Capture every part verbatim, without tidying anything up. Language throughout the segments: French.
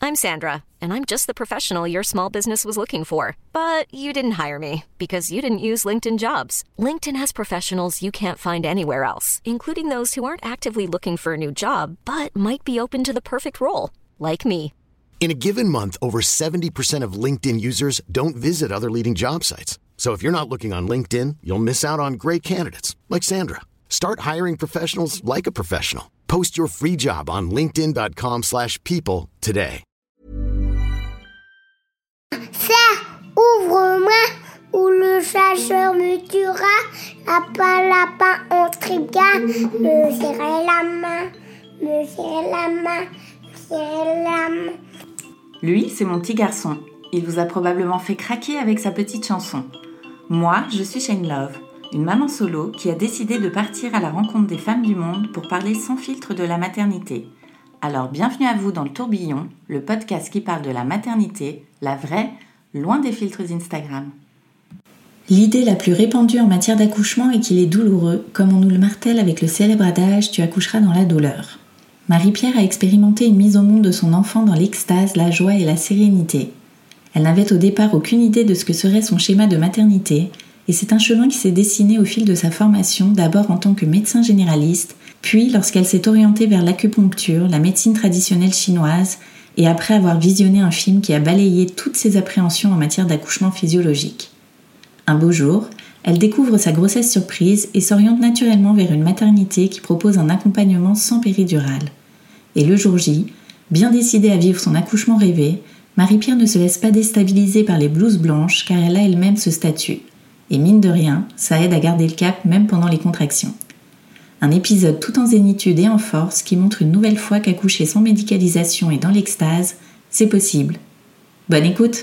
I'm Sandra, and I'm just the professional your small business was looking for. But you didn't hire me because you didn't use LinkedIn Jobs. LinkedIn has professionals you can't find anywhere else, including those who aren't actively looking for a new job, but might be open to the perfect role, like me. In a given month, over seventy percent of LinkedIn users don't visit other leading job sites. So if you're not looking on LinkedIn, you'll miss out on great candidates like Sandra. Start hiring professionals like a professional. Post your free job on linkedin.com slash people today. Serre, ouvre-moi, ou le chasseur me tuera. Lapin, lapin, on trigane. Me serrer la main, me serrer la main, me serrer la main. Lui, c'est mon petit garçon. Il vous a probablement fait craquer avec sa petite chanson. Moi, je suis Shane Love, une maman solo qui a décidé de partir à la rencontre des femmes du monde pour parler sans filtre de la maternité. Alors bienvenue à vous dans le Tourbillon, le podcast qui parle de la maternité, la vraie, loin des filtres Instagram. L'idée la plus répandue en matière d'accouchement est qu'il est douloureux, comme on nous le martèle avec le célèbre adage « tu accoucheras dans la douleur ». Marie-Pierre a expérimenté une mise au monde de son enfant dans l'extase, la joie et la sérénité. Elle n'avait au départ aucune idée de ce que serait son schéma de maternité, et c'est un chemin qui s'est dessiné au fil de sa formation, d'abord en tant que médecin généraliste, puis lorsqu'elle s'est orientée vers l'acupuncture, la médecine traditionnelle chinoise, et après avoir visionné un film qui a balayé toutes ses appréhensions en matière d'accouchement physiologique. Un beau jour, elle découvre sa grossesse surprise et s'oriente naturellement vers une maternité qui propose un accompagnement sans péridurale. Et le jour J, bien décidée à vivre son accouchement rêvé, Marie-Pierre ne se laisse pas déstabiliser par les blouses blanches car elle a elle-même ce statut. Et mine de rien, ça aide à garder le cap même pendant les contractions. Un épisode tout en zénitude et en force qui montre une nouvelle fois qu'accoucher sans médicalisation et dans l'extase, c'est possible. Bonne écoute!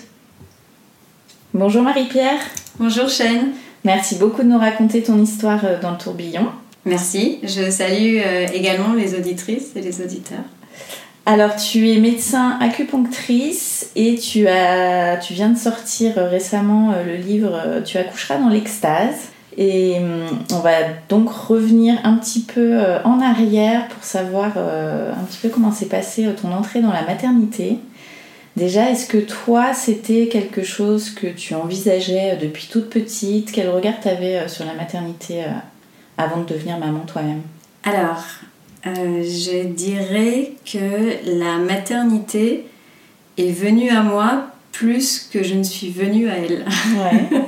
Bonjour Marie-Pierre. Bonjour Shane. Merci beaucoup de nous raconter ton histoire dans le tourbillon. Merci. Je salue également les auditrices et les auditeurs. Alors, tu es médecin acupunctrice et tu, as, tu viens de sortir récemment le livre « Tu accoucheras dans l'extase ». Et on va donc revenir un petit peu en arrière pour savoir un petit peu comment s'est passée ton entrée dans la maternité. Déjà, est-ce que toi, c'était quelque chose que tu envisageais depuis toute petite ? Quel regard tu avais sur la maternité avant de devenir maman toi-même ? Alors, euh, je dirais que la maternité est venue à moi plus que je ne suis venue à elle. Ouais.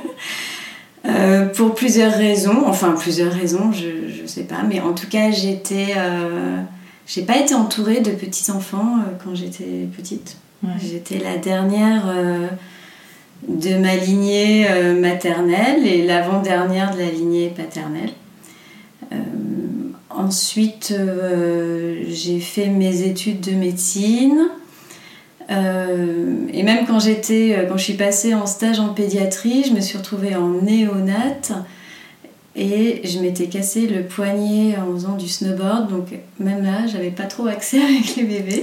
euh, pour plusieurs raisons, enfin plusieurs raisons, je ne sais pas, mais en tout cas, j'étais, euh, j'ai pas été entourée de petits-enfants euh, quand j'étais petite. Ouais. J'étais la dernière euh, de ma lignée euh, maternelle et l'avant-dernière de la lignée paternelle. Euh, ensuite, euh, j'ai fait mes études de médecine. Euh, et même quand, j'étais, quand je suis passée en stage en pédiatrie, je me suis retrouvée en néonate et je m'étais cassé le poignet en faisant du snowboard. Donc même là, j'avais pas trop accès avec les bébés.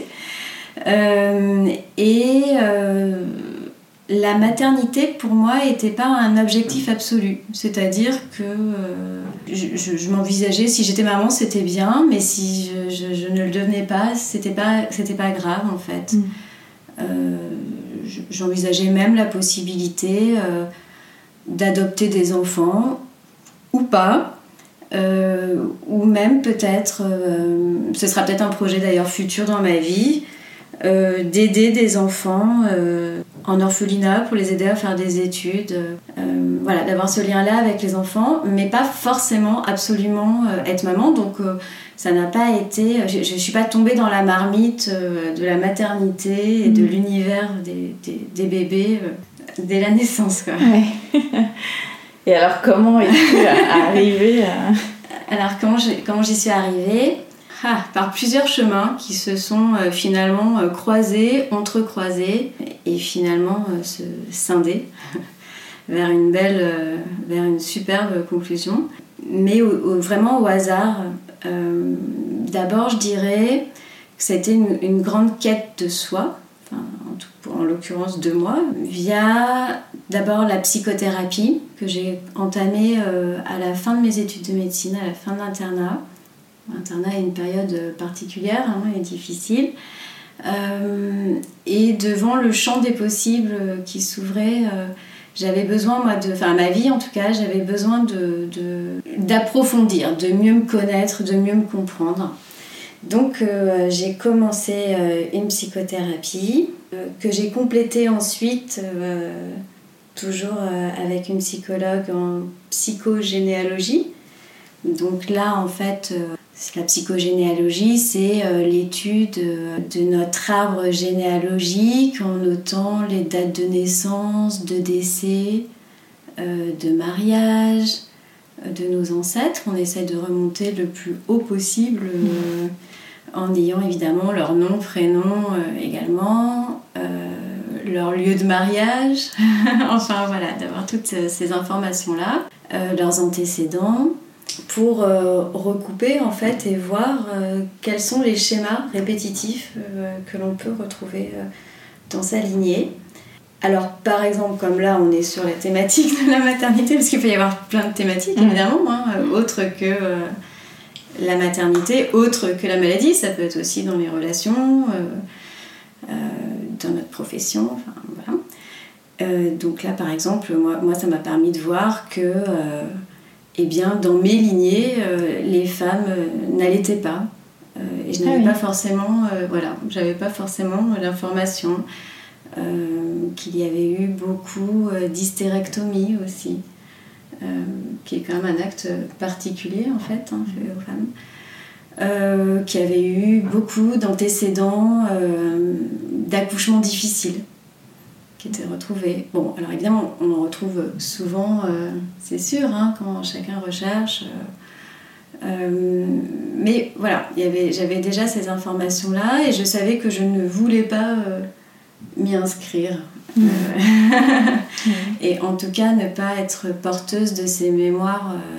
Euh, et euh, la maternité pour moi n'était pas un objectif absolu, c'est-à-dire que euh, je, je, je m'envisageais, si j'étais maman c'était bien, mais si je, je, je ne le devenais pas c'était pas, c'était pas grave en fait. Mmh. euh, j'envisageais même la possibilité euh, d'adopter des enfants ou pas, euh, ou même peut-être euh, ce sera peut-être un projet d'ailleurs futur dans ma vie, Euh, d'aider des enfants euh, en orphelinat pour les aider à faire des études, euh, voilà, d'avoir ce lien-là avec les enfants, mais pas forcément absolument euh, être maman. Donc euh, ça n'a pas été, je, je suis pas tombée dans la marmite euh, de la maternité et de l'univers des, des, des bébés euh, dès la naissance, quoi. Ouais. Et alors comment es-tu arrivée à... Alors comment, je, comment j'y suis arrivée? Ah, par plusieurs chemins qui se sont euh, finalement euh, croisés, entrecroisés et finalement euh, se scinder vers une belle, euh, vers une superbe conclusion. Mais au, au, vraiment au hasard. Euh, d'abord, je dirais que ça a été une, une grande quête de soi, enfin, en, tout, en l'occurrence de moi, via d'abord la psychothérapie que j'ai entamée euh, à la fin de mes études de médecine, à la fin de l'internat. L'internat est une période particulière hein, et difficile. Euh, et devant le champ des possibles qui s'ouvrait, euh, j'avais besoin, moi, de, enfin, ma vie en tout cas, j'avais besoin de, de, d'approfondir, de mieux me connaître, de mieux me comprendre. Donc euh, j'ai commencé euh, une psychothérapie euh, que j'ai complétée ensuite, euh, toujours euh, avec une psychologue en psychogénéalogie. Donc là, en fait, euh, la psychogénéalogie, c'est euh, l'étude euh, de notre arbre généalogique en notant les dates de naissance, de décès, euh, de mariage, euh, de nos ancêtres. On essaie de remonter le plus haut possible euh, en ayant évidemment leur nom, prénom euh, également, euh, leur lieu de mariage, enfin voilà, d'avoir toutes ces informations-là, euh, leurs antécédents, pour euh, recouper en fait et voir euh, quels sont les schémas répétitifs euh, que l'on peut retrouver euh, dans sa lignée. Alors par exemple, comme là on est sur la thématique de la maternité, parce qu'il peut y avoir plein de thématiques évidemment, hein, euh, autres que euh, la maternité, autres que la maladie, ça peut être aussi dans les relations, euh, euh, dans notre profession, enfin voilà. Euh, donc là par exemple, moi, moi ça m'a permis de voir que euh, eh bien, dans mes lignées, euh, les femmes euh, n'allaitaient pas. Euh, et je n'avais ah oui. pas forcément, euh, voilà, j'avais pas forcément l'information euh, qu'il y avait eu beaucoup euh, d'hystérectomie aussi, euh, qui est quand même un acte particulier en fait, hein, fait aux femmes. Euh, qui avait eu beaucoup d'antécédents euh, d'accouchements difficiles qui étaient retrouvés. Bon, alors évidemment, on en retrouve souvent, euh, c'est sûr, hein, quand chacun recherche. Euh, euh, mais voilà, y avait, j'avais déjà ces informations-là et je savais que je ne voulais pas euh, m'y inscrire. Mmh. Euh, mmh. Et en tout cas, ne pas être porteuse de ces mémoires euh,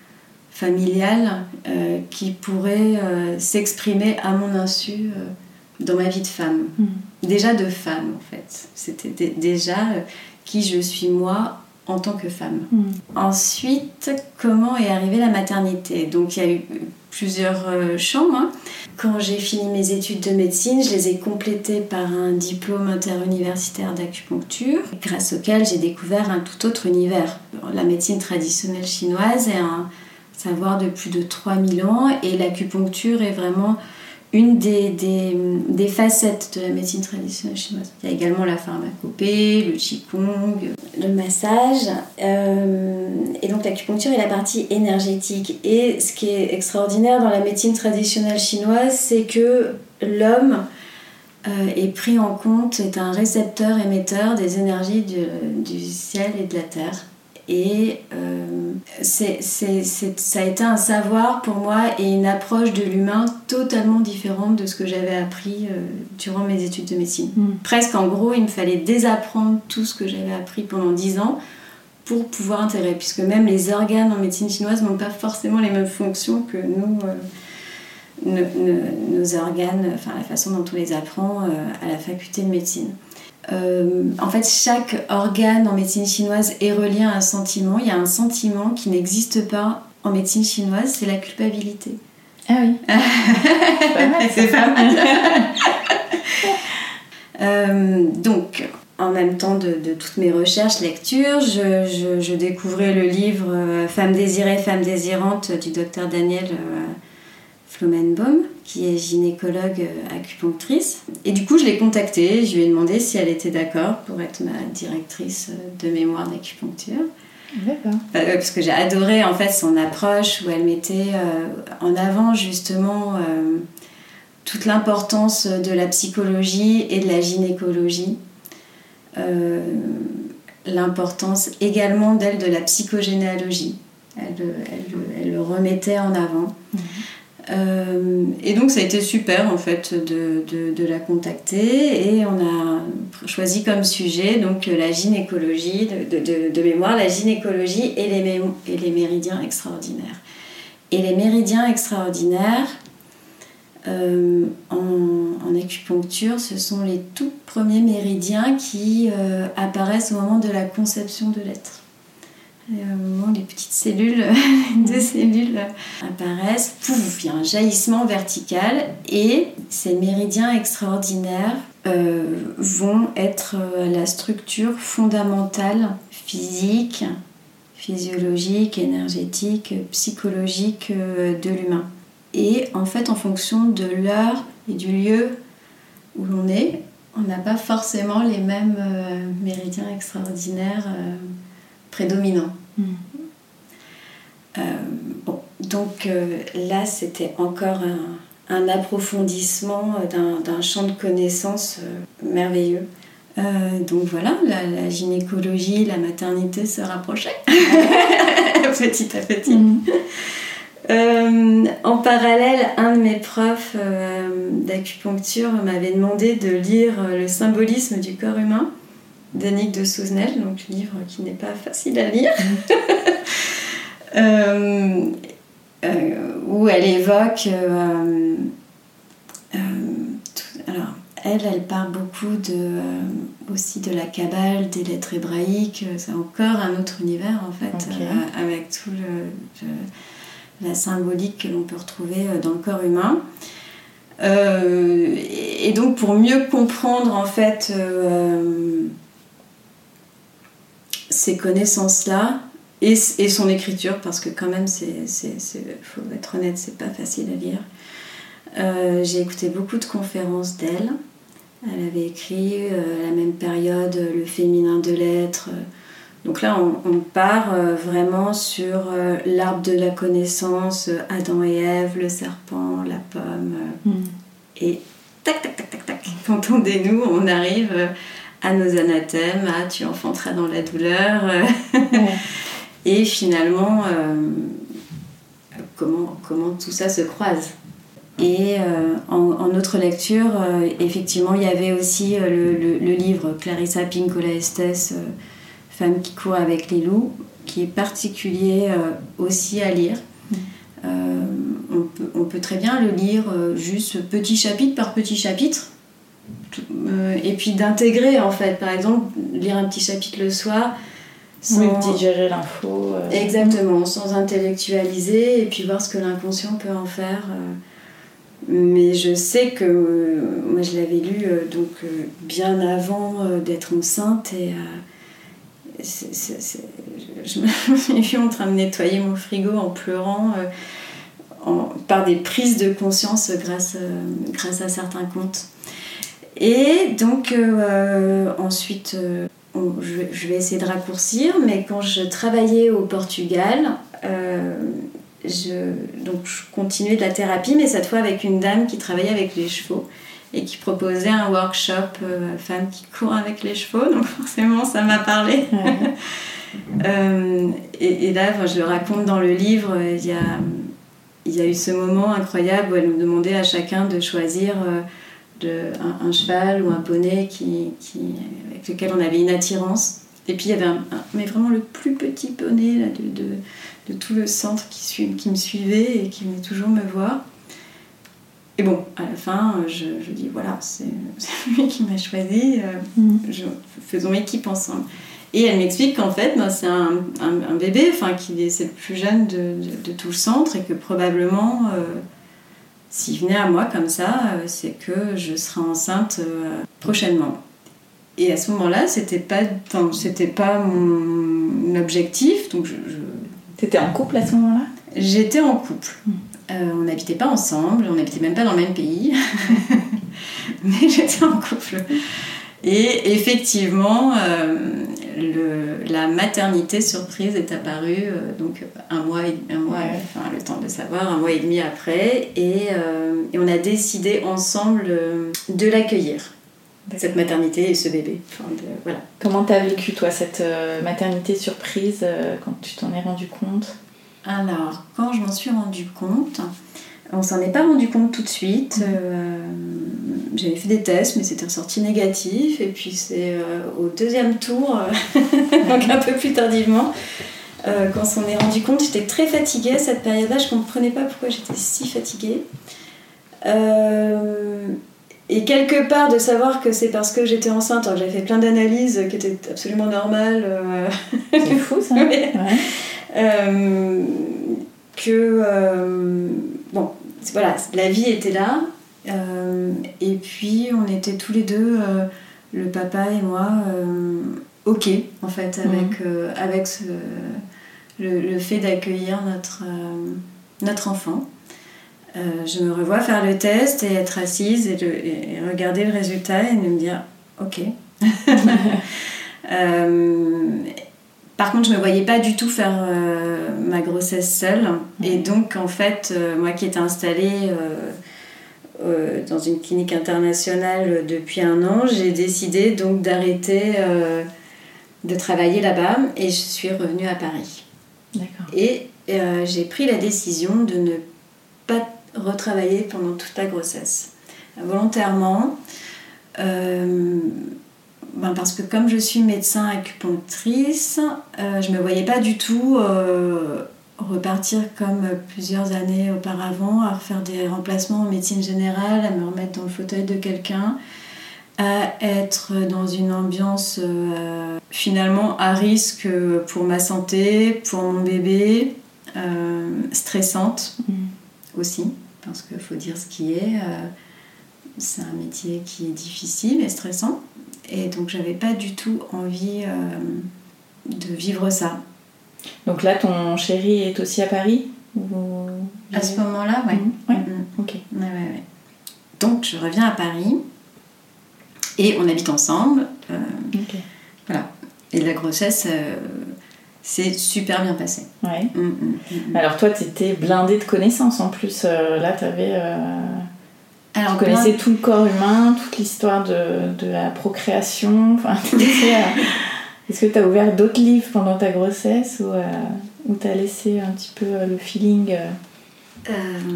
familiales euh, qui pourraient euh, s'exprimer à mon insu euh, dans ma vie de femme. Mmh. Déjà de femme, en fait. C'était d- déjà euh, qui je suis moi en tant que femme. Mmh. Ensuite, comment est arrivée la maternité ? Donc, il y a eu plusieurs euh, champs. Hein. Quand j'ai fini mes études de médecine, je les ai complétées par un diplôme interuniversitaire d'acupuncture, grâce auquel j'ai découvert un tout autre univers. La médecine traditionnelle chinoise est un savoir de plus de trois mille ans et l'acupuncture est vraiment une des, des, des facettes de la médecine traditionnelle chinoise. Il y a également la pharmacopée, le qigong, le massage. Euh, et donc l'acupuncture est la partie énergétique. Et ce qui est extraordinaire dans la médecine traditionnelle chinoise, c'est que l'homme euh, est pris en compte, est un récepteur émetteur des énergies du, du ciel et de la terre. Et euh, c'est, c'est, c'est, ça a été un savoir pour moi et une approche de l'humain totalement différente de ce que j'avais appris euh, durant mes études de médecine. Mmh. Presque en gros, il me fallait désapprendre tout ce que j'avais appris pendant dix ans pour pouvoir intégrer, puisque même les organes en médecine chinoise n'ont pas forcément les mêmes fonctions que nous, euh, nos, nos, nos organes, enfin la façon dont on les apprend euh, à la faculté de médecine. Euh, en fait, chaque organe en médecine chinoise est relié à un sentiment. Il y a un sentiment qui n'existe pas en médecine chinoise, c'est la culpabilité. Ah oui. C'est pas mal. euh, donc, en même temps de, de toutes mes recherches, lectures, je, je, je découvrais le livre euh, Femme désirée, femme désirante du docteur Daniel euh, Flomenbaum, qui est gynécologue euh, acupunctrice. Et du coup, je l'ai contactée, je lui ai demandé si elle était d'accord pour être ma directrice de mémoire d'acupuncture. D'accord. Euh, parce que j'ai adoré en fait son approche où elle mettait euh, en avant justement euh, toute l'importance de la psychologie et de la gynécologie. Euh, l'importance également d'elle de la psychogénéalogie. Elle, elle, elle le remettait en avant. Mmh. Euh, et donc ça a été super en fait de, de, de la contacter et on a choisi comme sujet donc la gynécologie de, de, de, de mémoire, la gynécologie et les, mé- et les méridiens extraordinaires. Et les méridiens extraordinaires euh, en, en acupuncture, ce sont les tout premiers méridiens qui euh, apparaissent au moment de la conception de l'être. Et au moment où les petites cellules, les deux cellules apparaissent, pouf, il y a un jaillissement vertical et ces méridiens extraordinaires euh, vont être la structure fondamentale physique, physiologique, énergétique, psychologique de l'humain. Et en fait, en fonction de l'heure et du lieu où l'on est, on n'a pas forcément les mêmes euh, méridiens extraordinaires euh, prédominants. Mmh. Euh, bon, donc euh, là, c'était encore un, un approfondissement d'un, d'un champ de connaissances euh, merveilleux. Euh, donc voilà, la, la gynécologie, la maternité se rapprochaient petit à petit. Mmh. Euh, en parallèle, un de mes profs euh, d'acupuncture m'avait demandé de lire Le symbolisme du corps humain d'Annick de Souzenel, donc un livre qui n'est pas facile à lire, euh, euh, où elle évoque euh, euh, tout, alors elle, elle parle beaucoup de, euh, aussi de la Kabbale, des lettres hébraïques, c'est encore un autre univers en fait, okay. euh, avec tout le, le la symbolique que l'on peut retrouver dans le corps humain. Euh, et donc pour mieux comprendre en fait euh, ces connaissances-là et, et son écriture, parce que quand même, c'est, c'est, c'est, faut être honnête, c'est pas facile à lire. Euh, j'ai écouté beaucoup de conférences d'elle. Elle avait écrit euh, à la même période Le féminin de l'être. Donc là, on, on part euh, vraiment sur euh, l'arbre de la connaissance, euh, Adam et Ève, le serpent, la pomme. Euh, mm. Et tac, tac, tac, tac, tac. Entendez-nous, on arrive euh, à nos anathèmes, à tu enfanteras dans la douleur. Euh, ouais. Et finalement, euh, comment, comment tout ça se croise. Et euh, en, en autre lecture, euh, effectivement, il y avait aussi euh, le, le, le livre Clarissa Pinkola Estés, euh, Femme qui court avec les loups, qui est particulier euh, aussi à lire. Mmh. Euh, on, peut, on peut très bien le lire euh, juste petit chapitre par petit chapitre, tout, euh, et puis d'intégrer en fait, par exemple, lire un petit chapitre le soir, sans oui, digérer l'info. Euh... Exactement, sans intellectualiser, et puis voir ce que l'inconscient peut en faire. Euh, mais je sais que euh, moi je l'avais lu euh, donc euh, bien avant euh, d'être enceinte, et euh, c'est, c'est, c'est, je, je me suis vue en train de nettoyer mon frigo en pleurant euh, en, par des prises de conscience grâce, euh, grâce à certains contes. Et donc euh, ensuite euh, on, je, je vais essayer de raccourcir, mais quand je travaillais au Portugal, euh, Je, donc je continuais de la thérapie, mais cette fois avec une dame qui travaillait avec les chevaux et qui proposait un workshop euh, femmes qui courent avec les chevaux, donc forcément ça m'a parlé. Ouais. euh, et, et là, enfin, je le raconte dans le livre, il y a, il y a eu ce moment incroyable où elle nous demandait à chacun de choisir euh, de, un, un cheval ou un poney qui, qui, avec lequel on avait une attirance. Et puis il y avait un, un, mais vraiment le plus petit poney là, de, de, de tout le centre qui, suit, qui me suivait et qui venait toujours me voir. Et bon, à la fin, je, je dis voilà, c'est, c'est lui qui m'a choisi, euh, mmh. je, faisons équipe ensemble. Et elle m'explique qu'en fait, ben, c'est un, un, un bébé, enfin, qui est, c'est le plus jeune de, de, de tout le centre, et que probablement, euh, s'il venait à moi comme ça, euh, c'est que je serai enceinte euh, prochainement. Et à ce moment-là, c'était pas, enfin, c'était pas mon objectif. Donc je, je... T'étais en couple à ce moment-là ? J'étais en couple. Mmh. Euh, on n'habitait pas ensemble, on n'habitait même pas dans le même pays. Mais j'étais en couple. Et effectivement, euh, le, la maternité surprise est apparue euh, donc un mois, un mois ouais. enfin, le temps de savoir, un mois et demi après. Et, euh, et on a décidé ensemble euh, de l'accueillir. D'accord. Cette maternité et ce bébé. Enfin, de, voilà. Comment t'as vécu, toi, cette euh, maternité surprise euh, quand tu t'en es rendu compte ? Alors, quand je m'en suis rendu compte, on s'en est pas rendu compte tout de suite. Mmh. Euh, j'avais fait des tests, mais c'était ressorti négatif. Et puis c'est euh, au deuxième tour, euh, donc un peu plus tardivement, euh, quand on s'en est rendu compte, j'étais très fatiguée à cette période-là. Je comprenais pas pourquoi j'étais si fatiguée. Euh, et quelque part de savoir que c'est parce que j'étais enceinte, alors que j'avais fait plein d'analyses qui étaient absolument normales. Euh... C'est fou ça. Mais, ouais. euh, que euh, bon, voilà, la vie était là. Euh, et puis on était tous les deux, euh, le papa et moi, euh, ok en fait avec, mmh. euh, avec ce, le, le fait d'accueillir notre, euh, notre enfant. Euh, je me revois faire le test et être assise et, le, et regarder le résultat et me dire ok. euh, par contre je ne me voyais pas du tout faire euh, ma grossesse seule. Mmh. Et donc en fait euh, moi qui étais installée euh, Euh, dans une clinique internationale depuis un an, j'ai décidé donc d'arrêter euh, de travailler là-bas et je suis revenue à Paris. D'accord. Et euh, j'ai pris la décision de ne pas retravailler pendant toute la grossesse. Volontairement, euh, ben parce que comme je suis médecin acupunctrice, euh, je ne me voyais pas du tout euh, repartir comme plusieurs années auparavant, à refaire des remplacements en médecine générale, à me remettre dans le fauteuil de quelqu'un, à être dans une ambiance euh, finalement à risque pour ma santé, pour mon bébé, euh, stressante mmh. aussi, parce qu'il faut dire ce qui est, euh, c'est un métier qui est difficile et stressant, et donc j'avais pas du tout envie euh, de vivre ça. Donc là, ton chéri est aussi à Paris ou... À ce moment-là, ouais. Mmh. Ouais. Mmh. Ok. Ouais, ouais, ouais. Donc je reviens à Paris et on habite ensemble. Euh, ok. Voilà. Et la grossesse euh, s'est super bien passée. Ouais. Mmh, mmh, mmh. Alors toi, t'étais blindée de connaissances en plus. Euh, là, t'avais. Euh... Alors, tu connaissais plein... tout le corps humain, toute l'histoire de, de la procréation. Enfin, t'étais. Euh... Est-ce que tu as ouvert d'autres livres pendant ta grossesse ou euh, ou tu as laissé un petit peu euh, le feeling euh... Euh...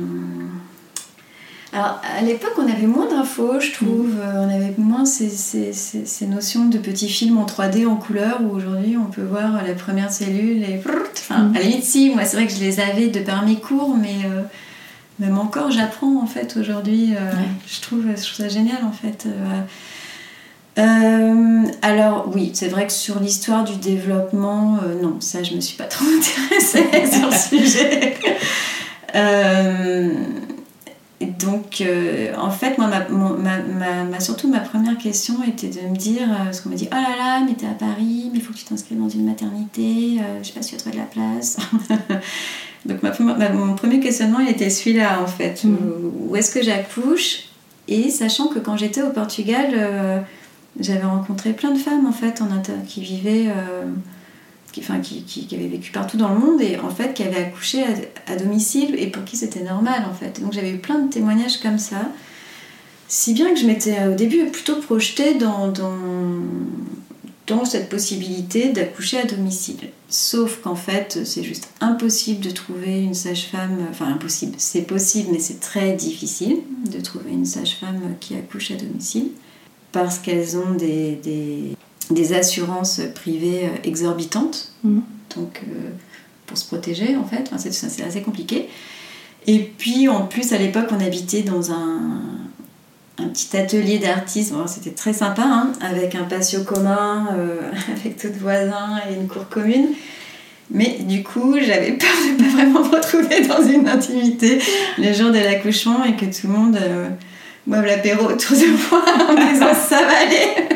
Alors, à l'époque, on avait moins d'infos, je trouve. Mmh. On avait moins ces, ces, ces, ces notions de petits films en trois D, en couleur, où aujourd'hui, on peut voir la première cellule et... Enfin, mmh. à la limite, si, moi, c'est vrai que je les avais de par mes cours, mais euh, même encore, j'apprends, en fait, aujourd'hui. Euh, ouais. je, trouve, je trouve ça génial, en fait. Euh, Euh, alors oui, c'est vrai que sur l'histoire du développement, euh, non, ça je me suis pas trop intéressée sur le sujet. Euh, donc euh, en fait, moi, ma, ma, ma, ma, surtout ma première question était de me dire, euh, parce qu'on m'a dit oh là là, mais t'es à Paris, mais il faut que tu t'inscrives dans une maternité, euh, je sais pas si tu as trouvé de la place. Donc ma, ma, mon premier questionnement il était celui-là en fait, mmh. où, où est-ce que j'accouche? Et sachant que quand j'étais au Portugal, euh, j'avais rencontré plein de femmes en fait en inter- qui vivaient, euh, qui, enfin, qui, qui, qui avaient vécu partout dans le monde et en fait qui avaient accouché à, à domicile et pour qui c'était normal en fait. Donc j'avais eu plein de témoignages comme ça, si bien que je m'étais au début plutôt projetée dans, dans, dans cette possibilité d'accoucher à domicile. Sauf qu'en fait c'est juste impossible de trouver une sage-femme, enfin impossible, c'est possible mais c'est très difficile de trouver une sage-femme qui accouche à domicile. Parce qu'elles ont des, des, des assurances privées exorbitantes, mmh. donc euh, pour se protéger en fait, enfin, c'est, c'est assez compliqué. Et puis en plus à l'époque on habitait dans un, un petit atelier d'artistes, bon, c'était très sympa, hein, avec un patio commun, euh, avec d'autres voisins et une cour commune. Mais du coup j'avais peur de ne pas vraiment me retrouver dans une intimité le jour de l'accouchement et que tout le monde... Euh, boivent l'apéro autour de moi en disant ça va aller.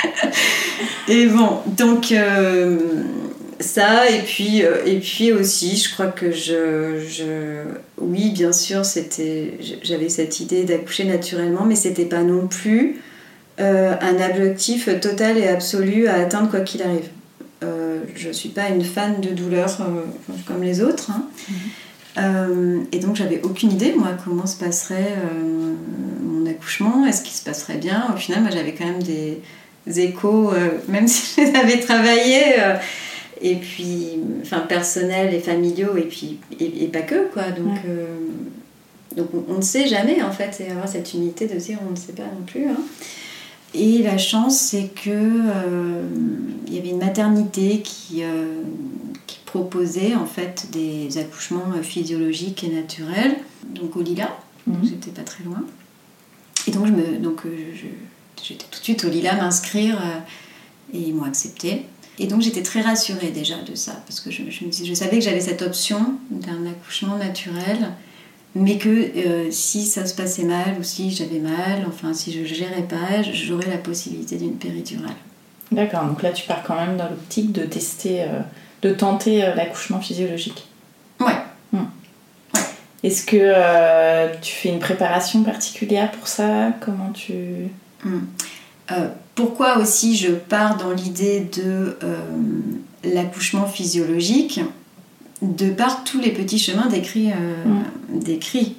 Et bon, donc euh, ça et puis euh, et puis aussi, je crois que je, je oui bien sûr c'était j'avais cette idée d'accoucher naturellement, mais c'était pas non plus euh, un objectif total et absolu à atteindre quoi qu'il arrive. Euh, je suis pas une fan de douleur euh, comme les autres. Hein. Mmh. Euh, et donc j'avais aucune idée moi comment se passerait euh, mon accouchement, est-ce qu'il se passerait bien. Au final moi j'avais quand même des échos euh, même si je les avais travaillés euh, et puis enfin personnels et familiaux et puis et, et pas que quoi donc, ouais. euh, donc on, on ne sait jamais en fait et avoir cette humilité de dire on ne sait pas non plus hein. Et la chance c'est que euh, il y avait une maternité qui euh, qui proposait en fait des accouchements physiologiques et naturels, donc au Lila, mmh. donc j'étais pas très loin. Et donc, je me, donc je, j'étais tout de suite au Lila m'inscrire euh, et ils m'ont acceptée. Et donc j'étais très rassurée déjà de ça, parce que je, je, me dis, je savais que j'avais cette option d'un accouchement naturel, mais que euh, si ça se passait mal ou si j'avais mal, enfin si je ne gérais pas, j'aurais la possibilité d'une péridurale. D'accord, donc là tu pars quand même dans l'optique de tester, euh, de tenter euh, l'accouchement physiologique. Ouais. Mmh. Ouais. Est-ce que euh, tu fais une préparation particulière pour ça ? Comment tu... Mmh. Euh, pourquoi aussi je pars dans l'idée de euh, l'accouchement physiologique, de par tous les petits chemins décrits, euh, mmh. décrits.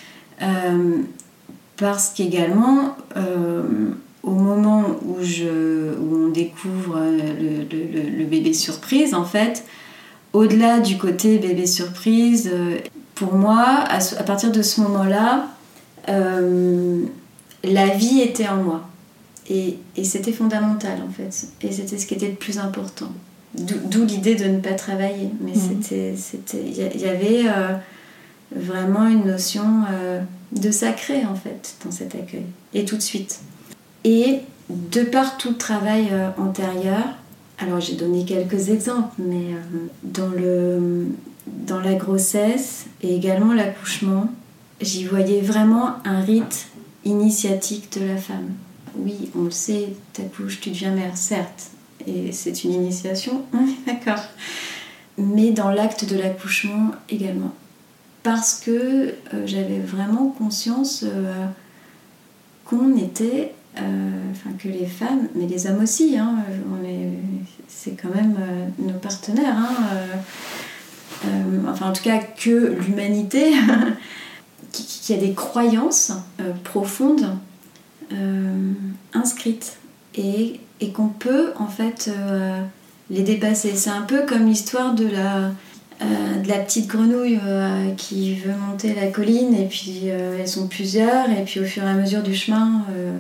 Euh, parce qu'également euh, au moment où, je, où on découvre le, le, le bébé surprise, en fait, au-delà du côté bébé surprise, euh, pour moi, à, à partir de ce moment-là, euh, la vie était en moi. Et, et c'était fondamental en fait, et c'était ce qui était le plus important. D'où, d'où l'idée de ne pas travailler, mais mmh. c'était, c'était, il y avait euh, vraiment une notion euh, de sacré en fait dans cet accueil, et tout de suite. Et de par tout le travail euh, antérieur, alors j'ai donné quelques exemples, mais euh, dans, le, dans la grossesse et également l'accouchement, j'y voyais vraiment un rite initiatique de la femme. Oui, on le sait, t'accouches, tu deviens mère, certes, et c'est une initiation, on est d'accord. Mais dans l'acte de l'accouchement également. Parce que euh, j'avais vraiment conscience euh, qu'on était, euh, enfin que les femmes, mais les hommes aussi, hein, on est, c'est quand même euh, nos partenaires, hein, euh, euh, enfin en tout cas que l'humanité, qui, qui a des croyances euh, profondes, Euh, inscrites et, et qu'on peut en fait euh, les dépasser. C'est un peu comme l'histoire de la, euh, de la petite grenouille euh, qui veut monter la colline et puis euh, elles sont plusieurs et puis au fur et à mesure du chemin euh,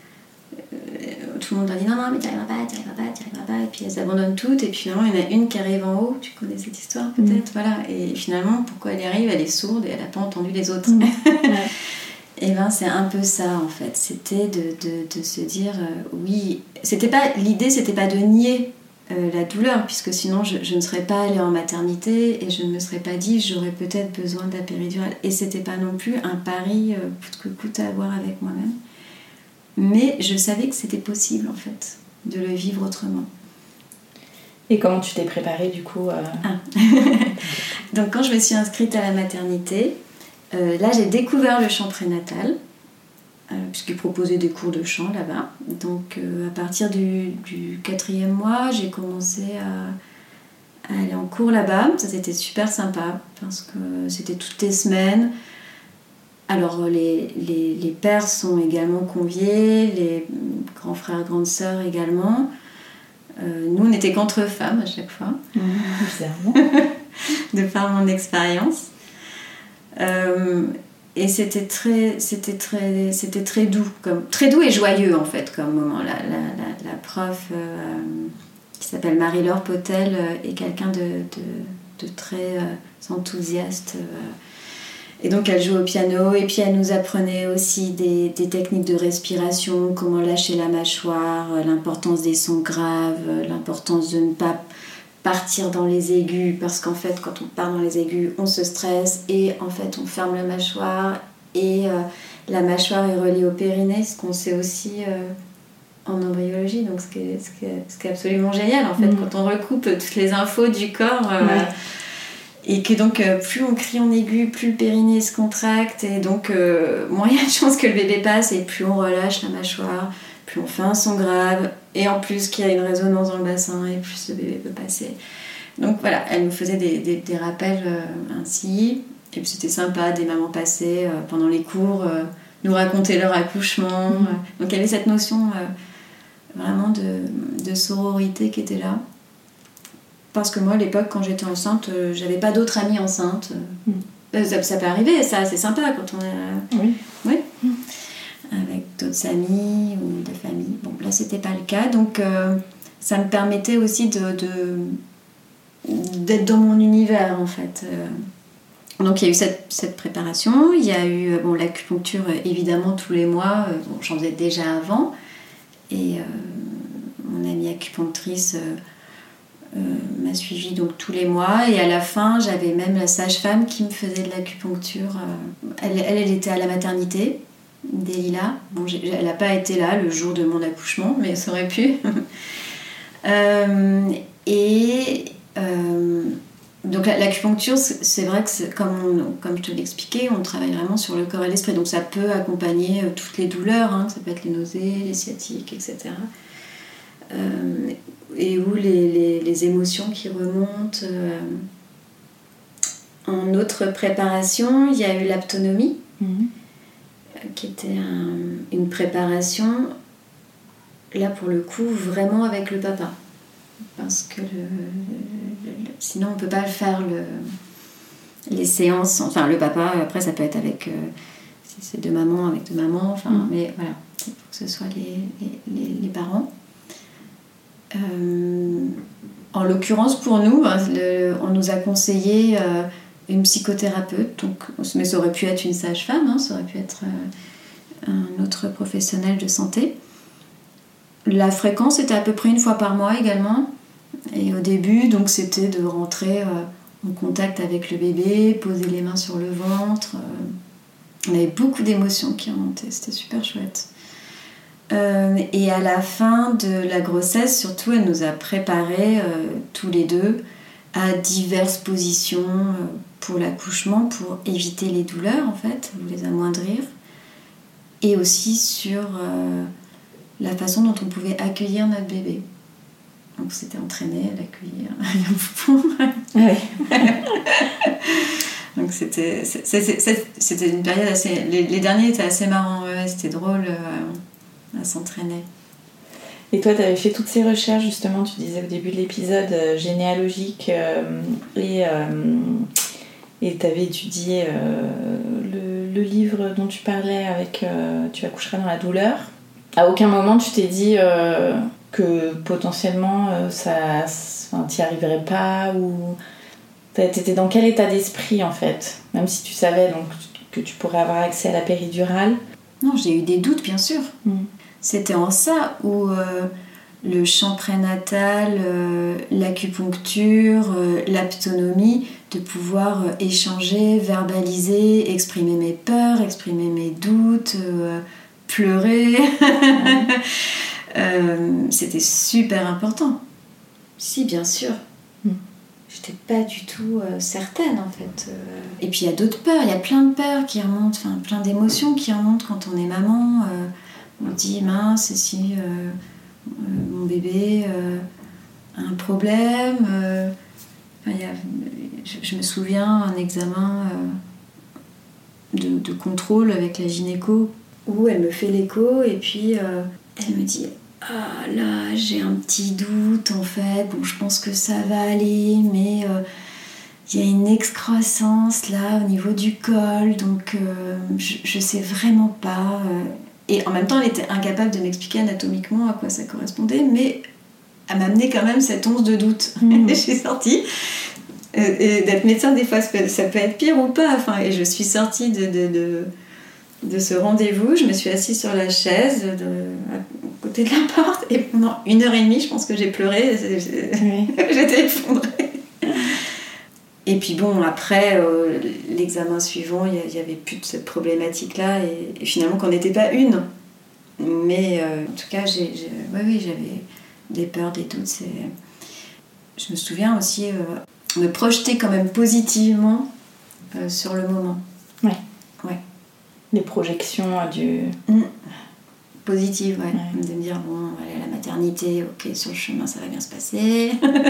euh, tout le monde leur dit non non mais t'y arriveras pas, t'y arriveras pas, t'y arriveras pas et puis elles abandonnent toutes et puis finalement il y en a une qui arrive en haut, tu connais cette histoire peut-être, mmh. voilà, et finalement pourquoi elle y arrive, elle est sourde et elle n'a pas entendu les autres. Mmh. Ouais. Et ben c'est un peu ça en fait, c'était de, de, de se dire euh, oui, c'était pas, l'idée c'était pas de nier euh, la douleur, puisque sinon je, je ne serais pas allée en maternité et je ne me serais pas dit j'aurais peut-être besoin de la péridurale, et c'était pas non plus un pari euh, coûte que coûte à avoir avec moi-même, mais je savais que c'était possible en fait de le vivre autrement. Et comment tu t'es préparée du coup euh... ah. Donc quand je me suis inscrite à la maternité, Euh, là, j'ai découvert le chant prénatal, euh, puisqu'ils proposaient des cours de chant là-bas. Donc, euh, à partir du, du quatrième mois, j'ai commencé à, à aller en cours là-bas. Ça, c'était super sympa, parce que c'était toutes les semaines. Alors, les, les, les pères sont également conviés, les grands frères, grandes sœurs également. Euh, nous, on était qu'entre femmes à chaque fois. Mmh, bizarrement. De par mon expérience. Euh, et c'était très, c'était très, c'était très doux, comme, très doux et joyeux en fait comme moment. La, la, la, la prof euh, qui s'appelle Marie-Laure Potel euh, est quelqu'un de, de, de très euh, enthousiaste. Euh, et donc elle joue au piano et puis elle nous apprenait aussi des, des techniques de respiration, comment lâcher la mâchoire, l'importance des sons graves, l'importance de ne pas partir dans les aigus, parce qu'en fait quand on part dans les aigus on se stresse et en fait on ferme la mâchoire et euh, la mâchoire est reliée au périnée, ce qu'on sait aussi euh, en embryologie, donc ce qui est, ce qui est, ce qui est absolument génial en fait, mmh. quand on recoupe toutes les infos du corps euh, ouais. Et que donc euh, plus on crie en aigu, plus le périnée se contracte et donc euh, moins il y a de chances que le bébé passe, et plus on relâche la mâchoire, plus on fait un son grave, et en plus qu'il y a une résonance dans le bassin, et plus le bébé peut passer. Donc voilà, elle nous faisait des, des, des rappels euh, ainsi, et puis c'était sympa, des mamans passaient euh, pendant les cours, euh, nous raconter leur accouchement. Mmh. Euh, donc il y avait cette notion euh, vraiment de, de sororité qui était là. Parce que moi, à l'époque, quand j'étais enceinte, euh, j'avais pas d'autres amies enceintes. Mmh. Ça, ça peut arriver, ça, c'est sympa quand on est... Oui. Oui. Mmh. Avec d'autres amis ou de famille. Bon, là, c'était pas le cas. Donc, euh, ça me permettait aussi de, de, d'être dans mon univers, en fait. Euh, Donc il y a eu cette, cette préparation, il y a eu bon, l'acupuncture évidemment tous les mois, bon, j'en faisais déjà avant, et euh, mon amie acupunctrice euh, euh, m'a suivie donc tous les mois, et à la fin j'avais même la sage-femme qui me faisait de l'acupuncture. Euh, elle, elle, elle était à la maternité d'Elila, bon, j'ai, elle n'a pas été là le jour de mon accouchement, mais ça aurait pu. euh, et... Euh, Donc l'acupuncture, c'est vrai que c'est, comme, on, comme je te l'expliquais, on travaille vraiment sur le corps et l'esprit. Donc ça peut accompagner euh, toutes les douleurs, hein, ça peut être les nausées, les sciatiques, et cetera. Euh, et où les, les, les émotions qui remontent. Euh. En autre préparation, il y a eu l'aptonomie, mmh. qui était un, une préparation, là pour le coup, vraiment avec le papa. Parce que le, le, le, sinon on peut pas faire le, les séances, enfin le papa après ça peut être avec euh, c'est deux mamans avec deux mamans, enfin mmh. mais voilà, il faut que ce soit les, les, les parents. Euh, en l'occurrence pour nous, le, on nous a conseillé euh, une psychothérapeute, donc, mais ça aurait pu être une sage-femme, hein, ça aurait pu être euh, un autre professionnel de santé. La fréquence était à peu près une fois par mois également. Et au début, donc, c'était de rentrer euh, en contact avec le bébé, poser les mains sur le ventre. Euh, on avait beaucoup d'émotions qui remontaient, c'était super chouette. Euh, et à la fin de la grossesse, surtout, elle nous a préparés euh, tous les deux à diverses positions euh, pour l'accouchement, pour éviter les douleurs, en fait, ou les amoindrir. Et aussi sur... Euh, la façon dont on pouvait accueillir notre bébé. Donc c'était entraîné à l'accueillir un poupon. Ouais. Donc c'était, c'était, c'était une période assez... Les, les derniers étaient assez marrants, ouais, c'était drôle euh, à s'entraîner. Et toi, tu avais fait toutes ces recherches, justement, tu disais au début de l'épisode, euh, généalogique, euh, et euh, et tu avais étudié euh, le, le livre dont tu parlais avec euh, « Tu accoucheras dans la douleur ». À aucun moment tu t'es dit euh, que potentiellement euh, ça, enfin, t'y arriverais pas, ou t'étais dans quel état d'esprit en fait, même si tu savais donc que tu pourrais avoir accès à la péridurale? Non, j'ai eu des doutes bien sûr. Mmh. C'était en ça où euh, le chant prénatal, euh, l'acupuncture, euh, l'aptonomie, de pouvoir euh, échanger, verbaliser, exprimer mes peurs, exprimer mes doutes. Euh, pleurer. euh, c'était super important. Si, bien sûr. Mm. J'étais pas du tout euh, certaine, en fait. Euh, et puis, il y a d'autres peurs. Il y a plein de peurs qui remontent, enfin, plein d'émotions qui remontent quand on est maman. Euh, on dit, mince, si euh, euh, mon bébé euh, a un problème. Euh, enfin, y a, je, je me souviens un examen euh, de, de contrôle avec la gynéco, où elle me fait l'écho et puis euh, elle me dit « Ah là, j'ai un petit doute en fait, bon je pense que ça va aller, mais il euh, y a une excroissance là au niveau du col, donc euh, je, je sais vraiment pas. Euh. » Et en même temps, elle était incapable de m'expliquer anatomiquement à quoi ça correspondait, mais elle m'a amené quand même cette once de doute. Mmh. Et je suis sortie. Et d'être médecin, des fois, ça peut être pire ou pas. Enfin, et je suis sortie de... de, de de ce rendez-vous, je me suis assise sur la chaise de, à côté de la porte et pendant une heure et demie, je pense que j'ai pleuré, j'ai, oui. J'étais effondrée. Et puis bon, après, euh, l'examen suivant, il n'y avait plus de cette problématique-là et, et finalement, qu'on n'était pas une. Mais euh, en tout cas, j'ai, j'ai, ouais, oui, j'avais des peurs, des doutes. C'est... Je me souviens aussi euh, me projeter quand même positivement euh, sur le moment. Ouais. Ouais. Les projections du... Mmh. Positives, ouais. ouais. De me dire, bon, on va aller à la maternité, ok, sur le chemin, ça va bien se passer.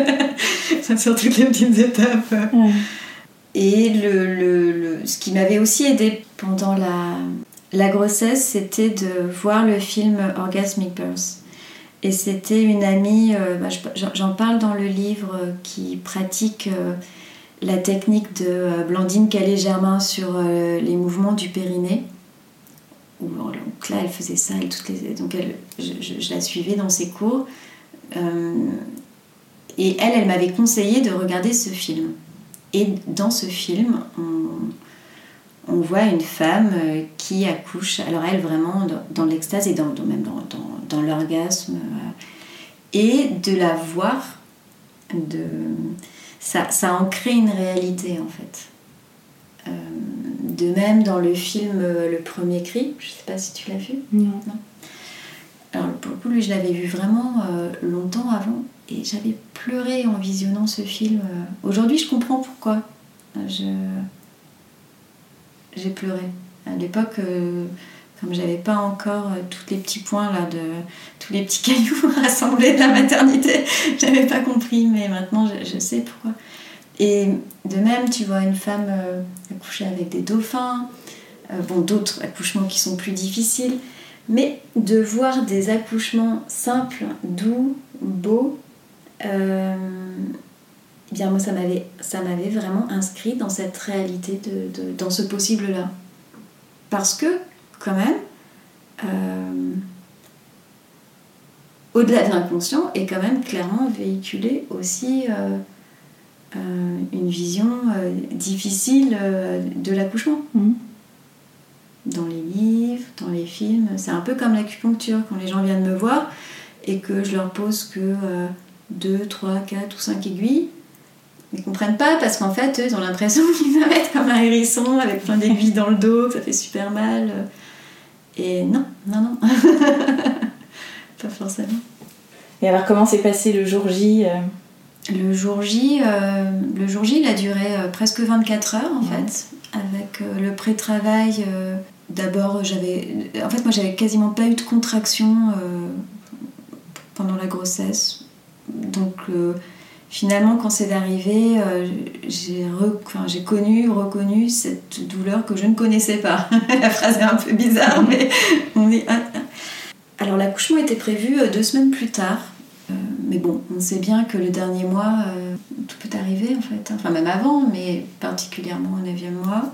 Sur toutes les petites étapes. Ouais. Et le, le, le, ce qui m'avait aussi aidée pendant la, la grossesse, c'était de voir le film Orgasmic Birth. Et c'était une amie, euh, bah, j'en parle dans le livre, euh, qui pratique... Euh, la technique de Blandine Calais-Germain sur euh, les mouvements du périnée. Où, donc là, elle faisait ça, elle, toutes les, donc elle, je, je, je la suivais dans ses cours. Euh, et elle, elle m'avait conseillé de regarder ce film. Et dans ce film, on, on voit une femme qui accouche, alors elle vraiment dans, dans l'extase et dans, dans, même dans, dans, dans l'orgasme, et de la voir, de, ça, ça en crée une réalité en fait. Euh, de même dans le film Le Premier Cri, je ne sais pas si tu l'as vu. Non. non. Alors pour le coup, lui, je l'avais vu vraiment euh, longtemps avant et j'avais pleuré en visionnant ce film. Aujourd'hui, je comprends pourquoi. Je... J'ai pleuré. À l'époque, euh, comme j'avais pas encore euh, tous les petits points là, de tous les petits cailloux rassemblés de la maternité, j'avais pas compris, mais maintenant je, je sais pourquoi. Et de même, tu vois une femme euh, accoucher avec des dauphins, euh, bon, d'autres accouchements qui sont plus difficiles, mais de voir des accouchements simples, doux, beaux, euh, eh bien moi ça m'avait, ça m'avait vraiment inscrit dans cette réalité, de, de, dans ce possible-là. Parce que, quand même, euh, au-delà de l'inconscient, est quand même clairement véhiculé aussi euh, euh, une vision euh, difficile euh, de l'accouchement. Mmh. Dans les livres, dans les films, c'est un peu comme l'acupuncture, quand les gens viennent me voir et que je leur pose que euh, deux, trois, quatre ou cinq aiguilles, ils comprennent pas parce qu'en fait, eux, ils ont l'impression qu'ils vont être comme un hérisson avec plein d'aiguilles dans le dos, que ça fait super mal. Et non, non, non. Pas forcément. Et alors, comment s'est passé le jour J euh... Le jour J, euh, le jour J, il a duré euh, presque vingt-quatre heures en ouais. fait, avec euh, le pré-travail. Euh, d'abord, j'avais, en fait, moi, j'avais quasiment pas eu de contraction euh, pendant la grossesse. Donc, euh, finalement, quand c'est arrivé, euh, j'ai, re... enfin, j'ai connu, reconnu cette douleur que je ne connaissais pas. La phrase est un peu bizarre, mais on dit. Ah, ah. Alors, l'accouchement était prévu euh, deux semaines plus tard. Euh, mais bon, on sait bien que le dernier mois, euh, tout peut arriver en fait. Enfin, même avant, mais particulièrement au neuvième mois.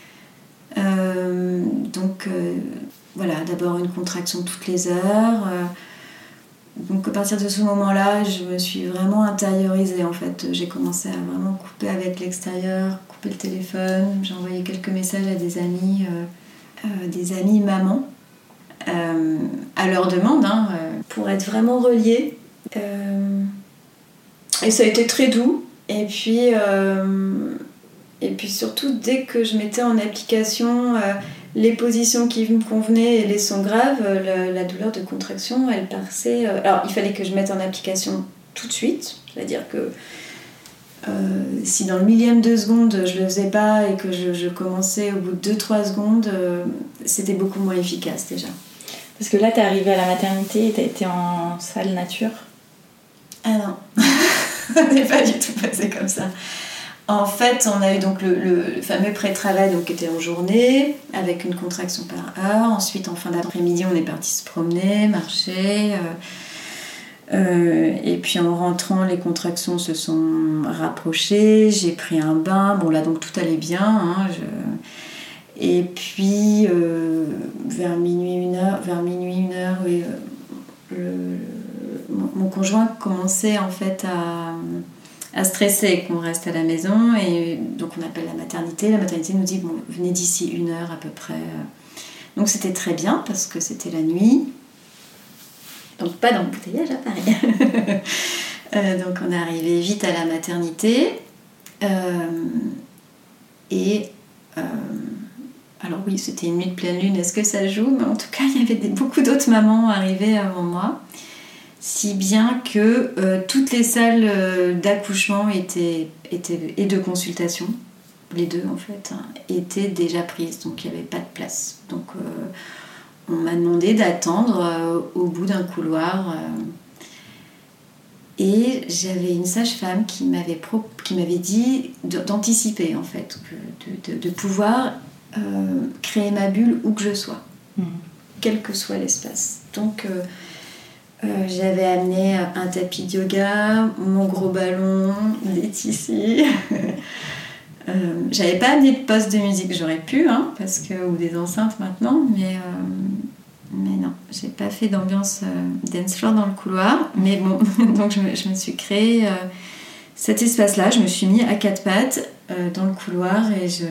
Euh, donc, euh, voilà, d'abord une contraction toutes les heures. Euh, donc, à partir de ce moment-là, je me suis vraiment intériorisée en fait. J'ai commencé à vraiment couper avec l'extérieur, couper le téléphone. J'ai envoyé quelques messages à des amis, euh, euh, des amis mamans, euh, à leur demande, hein, euh, pour être vraiment reliée. Euh, et ça a été très doux et puis euh, et puis surtout dès que je mettais en application euh, les positions qui me convenaient et les sons graves, la, la douleur de contraction elle passait. Euh, alors il fallait que je mette en application tout de suite, c'est-à-dire que euh, si dans le millième de seconde je le faisais pas et que je, je commençais au bout de deux trois secondes, euh, c'était beaucoup moins efficace déjà. Parce que là t'es arrivée à la maternité et t'as été en salle nature. Ah non, on n'est pas du tout passé comme ça. En fait, on a eu donc le, le fameux pré-travail donc, qui était en journée, avec une contraction par heure. Ensuite, en fin d'après-midi, on est parti se promener, marcher. Euh, euh, et puis en rentrant, les contractions se sont rapprochées. J'ai pris un bain. Bon, là, donc tout allait bien. Hein, je... Et puis, euh, vers minuit, une heure, vers minuit, une heure, oui, euh, le... mon conjoint commençait en fait à, à stresser qu'on reste à la maison et donc on appelle la maternité. La maternité nous dit bon, venez d'ici une heure à peu près. Donc c'était très bien parce que c'était la nuit. Donc pas d'embouteillage à Paris. euh, donc on est arrivé vite à la maternité. Euh, et euh, alors oui, c'était une nuit de pleine lune. Est-ce que ça joue ? Mais en tout cas, il y avait des, beaucoup d'autres mamans arrivées avant moi. Si bien que euh, toutes les salles euh, d'accouchement étaient, étaient, et de consultation, les deux en fait, hein, étaient déjà prises, donc il n'y avait pas de place. Donc euh, on m'a demandé d'attendre euh, au bout d'un couloir. Euh, et j'avais une sage-femme qui m'avait, pro- qui m'avait dit d'anticiper en fait, que de, de, de pouvoir euh, créer ma bulle où que je sois, mmh. quel que soit l'espace. Donc euh, Euh, j'avais amené un tapis de yoga, mon gros ballon, des tissus. euh, j'avais pas amené de poste de musique, j'aurais pu, hein, parce que, ou des enceintes maintenant, mais, euh, mais non, j'ai pas fait d'ambiance euh, dance floor dans le couloir. Mais bon, donc je me, je me suis créé euh, cet espace-là, je me suis mis à quatre pattes. euh, dans le couloir et je...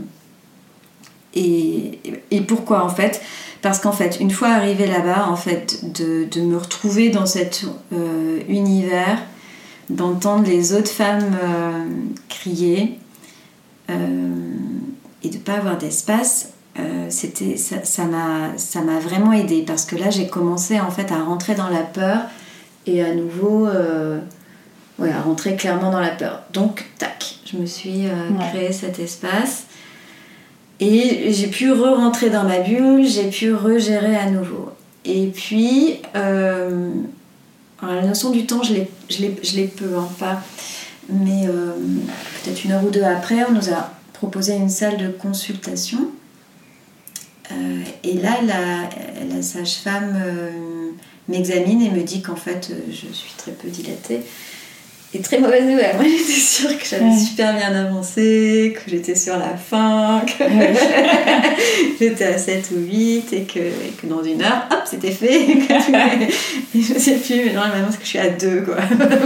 Et, et pourquoi en fait ? Parce qu'en fait, une fois arrivée là-bas, en fait, de, de me retrouver dans cet euh, univers, d'entendre les autres femmes euh, crier euh, et de ne pas avoir d'espace, euh, c'était, ça, ça, m'a, ça m'a vraiment aidée parce que là, j'ai commencé en fait à rentrer dans la peur et à nouveau, euh, ouais, à rentrer clairement dans la peur. Donc, tac, je me suis euh, ouais. créé cet espace et j'ai pu re-rentrer dans ma bulle, j'ai pu regérer à nouveau. Et puis, euh, alors la notion du temps, je l'ai, je l'ai, je l'ai peu, hein, pas. Mais euh, peut-être une heure ou deux après, on nous a proposé une salle de consultation. Euh, et là, la, la sage-femme euh, m'examine et me dit qu'en fait, euh, je suis très peu dilatée. Et très mauvaise nouvelle, moi j'étais sûre que j'avais ouais. super bien avancé, que j'étais sur la fin, que ouais. j'étais à sept ou huit et que, et que dans une heure, hop, c'était fait. Et, que et je sais plus, mais non, maintenant c'est que je suis à deux, quoi.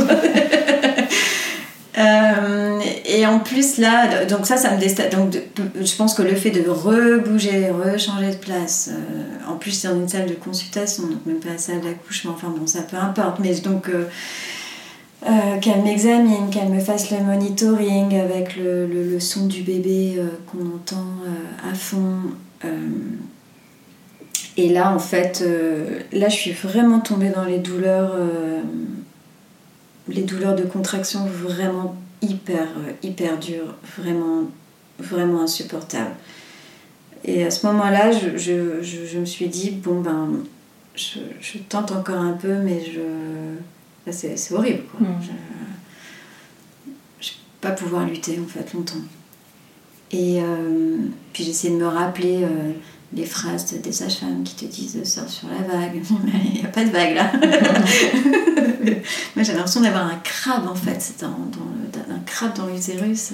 euh, et en plus là, donc ça, ça me déstabilise. Donc de, je pense que le fait de rebouger, rechanger de place, euh, en plus c'est dans une salle de consultation, donc même pas la salle d'accouchement, enfin bon, ça peu importe, mais donc... Euh, Euh, qu'elle m'examine, qu'elle me fasse le monitoring avec le, le, le son du bébé euh, qu'on entend euh, à fond. Euh, et là, en fait, euh, là, je suis vraiment tombée dans les douleurs, euh, les douleurs de contraction vraiment hyper, hyper dures, vraiment, vraiment insupportables. Et à ce moment-là, je, je, je, je me suis dit, bon, ben, je, je tente encore un peu, mais je... C'est, c'est horrible, quoi. Mmh. Je ne vais pas pouvoir lutter, en fait, longtemps. Et euh, puis j'essaie de me rappeler euh, les phrases des sages-femmes qui te disent « sors sur la vague ». Mais il n'y a pas de vague, là. Moi, j'avais l'impression d'avoir un crabe, en fait. C'était dans, dans le, un crabe dans l'utérus.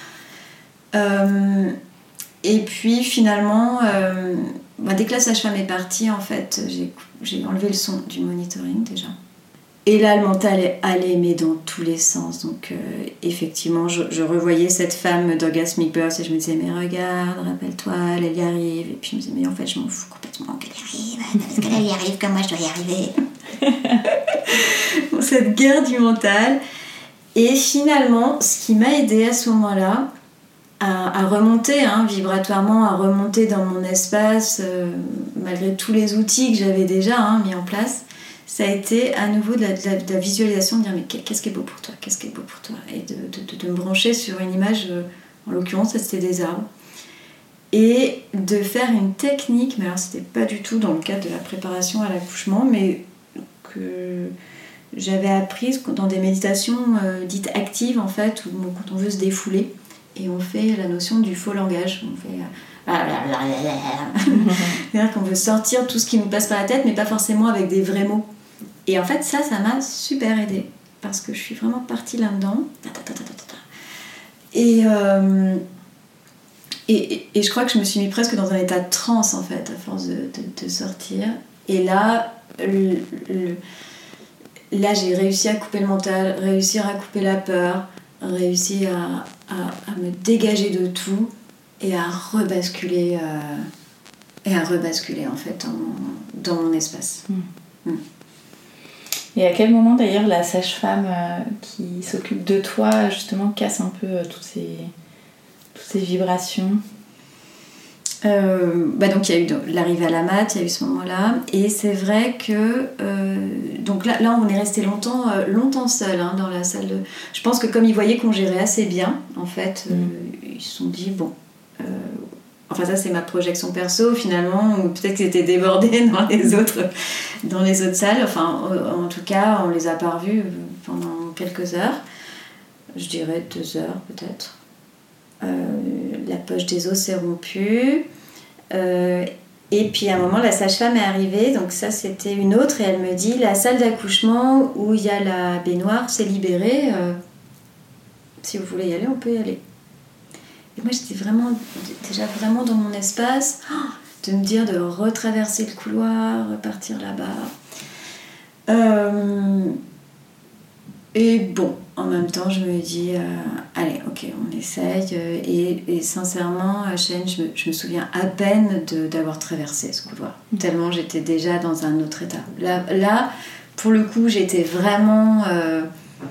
Euh, et puis, finalement, euh, bah, dès que la sage-femme est partie, en fait, j'ai, j'ai enlevé le son du monitoring, déjà. Et là, le mental est allé, mais dans tous les sens. Donc, euh, effectivement, je, je revoyais cette femme d'Orgasmic Birth et je me disais, mais regarde, rappelle-toi, elle, elle y arrive. Et puis, je me disais, mais en fait, je m'en fous complètement qu'elle y arrive. Parce qu'elle y arrive comme moi, je dois y arriver. Bon, cette guerre du mental. Et finalement, ce qui m'a aidée à ce moment-là, à, à remonter, hein, vibratoirement, à remonter dans mon espace, euh, malgré tous les outils que j'avais déjà hein, mis en place, ça a été à nouveau de la, de la, de la visualisation, de dire mais qu'est-ce qui est beau pour toi, qu'est-ce qui est beau pour toi, et de, de, de me brancher sur une image, en l'occurrence c'était des arbres, et de faire une technique, mais alors c'était pas du tout dans le cadre de la préparation à l'accouchement, mais que j'avais apprise dans des méditations euh, dites actives en fait, où quand on veut se défouler, et on fait la notion du faux langage, on fait... C'est-à-dire qu'on veut sortir tout ce qui nous passe par la tête, mais pas forcément avec des vrais mots. Et en fait, ça, ça m'a super aidée. Parce que je suis vraiment partie là-dedans. Et, euh, et, et, et je crois que je me suis mis presque dans un état de transe, en fait, à force de, de, de sortir. Et là, le, le, là, j'ai réussi à couper le mental, réussir à couper la peur, réussi à, à, à me dégager de tout. Et à rebasculer, euh, et à rebasculer en fait dans, dans mon espace. Mmh. Mmh. Et à quel moment d'ailleurs la sage-femme euh, qui s'occupe de toi justement casse un peu euh, toutes ces, toutes ces vibrations? euh, bah donc il y a eu l'arrivée à la mat, il y a eu ce moment-là, et c'est vrai que euh, donc là, là on est resté longtemps, euh, longtemps seul hein, dans la salle de... Je pense que comme ils voyaient qu'on gérait assez bien, en fait, mmh. euh, ils se sont dit bon. Euh, enfin ça c'est ma projection perso finalement, ou peut-être qu'ils étaient débordés dans les autres dans les autres salles, enfin en tout cas on les a pas revus pendant quelques heures, je dirais deux heures peut-être. Euh, la poche des os s'est rompue euh, et puis à un moment la sage-femme est arrivée, donc ça c'était une autre, et elle me dit la salle d'accouchement où il y a la baignoire s'est libérée, euh, si vous voulez y aller on peut y aller. Et moi j'étais vraiment, déjà vraiment dans mon espace, de me dire de retraverser le couloir, repartir là-bas. Euh, et bon, en même temps, je me dis, euh, allez, ok, on essaye. Et, et sincèrement, Cheyne, je me, je me souviens à peine de, d'avoir traversé ce couloir. Mmh. Tellement j'étais déjà dans un autre état. Là, là pour le coup, j'étais vraiment euh,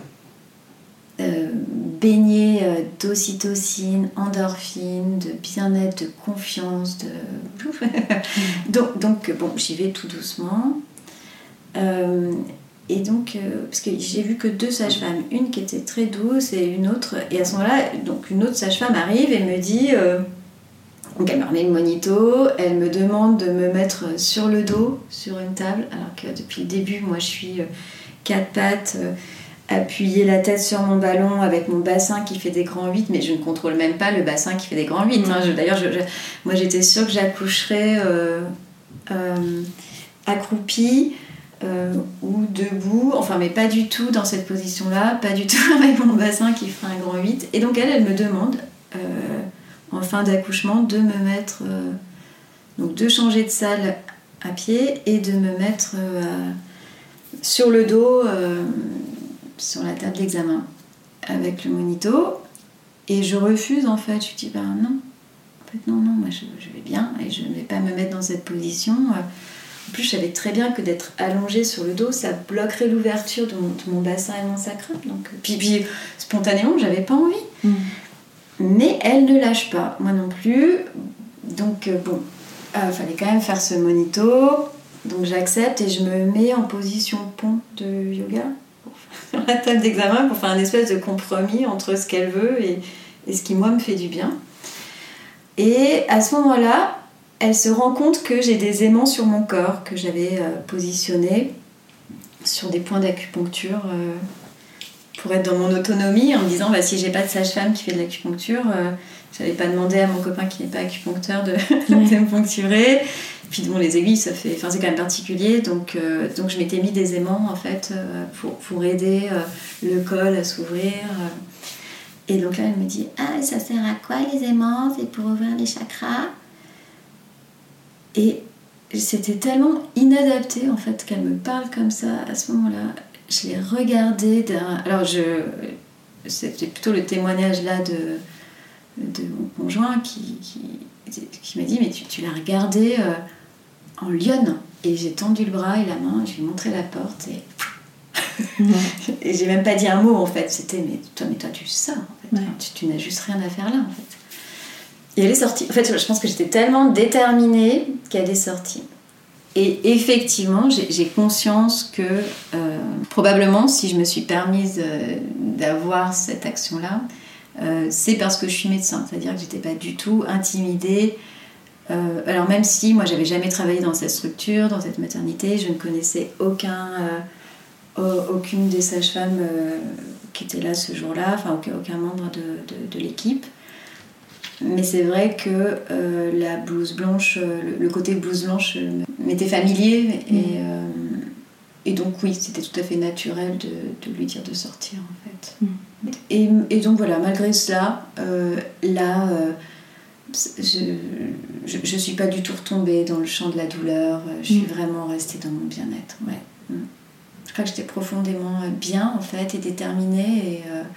euh, baignée euh, d'ocytocine, endorphine, de bien-être, de confiance. De... mmh. donc, donc, bon, j'y vais tout doucement. Euh, Et donc, euh, parce que j'ai vu que deux sages-femmes, une qui était très douce et une autre. Et à ce moment-là, donc une autre sage-femme arrive et me dit, euh, donc elle me remet le monito, elle me demande de me mettre sur le dos, sur une table, alors que depuis le début, moi, je suis euh, quatre pattes, euh, appuyer la tête sur mon ballon avec mon bassin qui fait des grands huit, mais je ne contrôle même pas le bassin qui fait des grands huit. Hein. Je, d'ailleurs, je, je, moi, j'étais sûre que j'accoucherais euh, euh, accroupie. Euh, ou debout, enfin mais pas du tout dans cette position-là, pas du tout avec mon bassin qui ferait un grand huit. Et donc elle, elle me demande, euh, en fin d'accouchement, de me mettre, euh, donc de changer de salle à pied et de me mettre euh, sur le dos, euh, sur la table d'examen, avec le monito. Et je refuse en fait, je dis ben non, en fait non, non, moi je, je vais bien et je ne vais pas me mettre dans cette position. Euh, En plus, je savais très bien que d'être allongée sur le dos, ça bloquerait l'ouverture de mon, de mon bassin et mon sacrum. Donc, puis, puis spontanément, j'avais pas envie. Mmh. Mais elle ne lâche pas, moi non plus. Donc, euh, bon, il euh, fallait quand même faire ce monito. Donc, j'accepte et je me mets en position pont de yoga sur la table d'examen pour faire un espèce de compromis entre ce qu'elle veut et, et ce qui, moi, me fait du bien. Et à ce moment-là, elle se rend compte que j'ai des aimants sur mon corps que j'avais euh, positionnés sur des points d'acupuncture euh, pour être dans mon autonomie en me disant bah, si j'ai pas de sage-femme qui fait de l'acupuncture, euh, j'allais pas demander à mon copain qui n'est pas acupuncteur de, ouais. de me poncturer. Puis bon, les aiguilles, ça fait, enfin, c'est quand même particulier, donc, euh, donc je m'étais mis des aimants en fait euh, pour, pour aider euh, le col à s'ouvrir. Euh. Et donc là, elle me dit ah, ça sert à quoi les aimants? C'est pour ouvrir les chakras. Et c'était tellement inadapté en fait qu'elle me parle comme ça à ce moment-là. Je l'ai regardée d'un... Alors je... c'était plutôt le témoignage là de, de mon conjoint qui, qui, qui m'a dit mais tu, tu l'as regardée euh, en lionne. Et j'ai tendu le bras et la main, je lui ai montré la porte et... et j'ai même pas dit un mot en fait. C'était mais toi, mais toi tu sais ça en fait. Ouais. Tu, tu n'as juste rien à faire là en fait. Et elle est sortie. En fait, je pense que j'étais tellement déterminée qu'elle est sortie. Et effectivement, j'ai, j'ai conscience que euh, probablement, si je me suis permise euh, d'avoir cette action-là, euh, c'est parce que je suis médecin. C'est-à-dire que j'étais pas du tout intimidée. Euh, alors même si moi, j'avais jamais travaillé dans cette structure, dans cette maternité, je ne connaissais aucun, euh, aucune des sages-femmes euh, qui étaient là ce jour-là, enfin aucun, aucun membre de, de, de l'équipe. Mais c'est vrai que euh, la blouse blanche, euh, le, le côté blouse blanche euh, m'était familier et, mmh. euh, et donc oui, c'était tout à fait naturel de, de lui dire de sortir en fait. Mmh. Et, et donc voilà, malgré cela, euh, là, euh, je, je, je suis pas du tout retombée dans le champ de la douleur, je suis mmh. vraiment restée dans mon bien-être. Ouais. Mmh. Je crois que j'étais profondément bien en fait et déterminée et... Euh,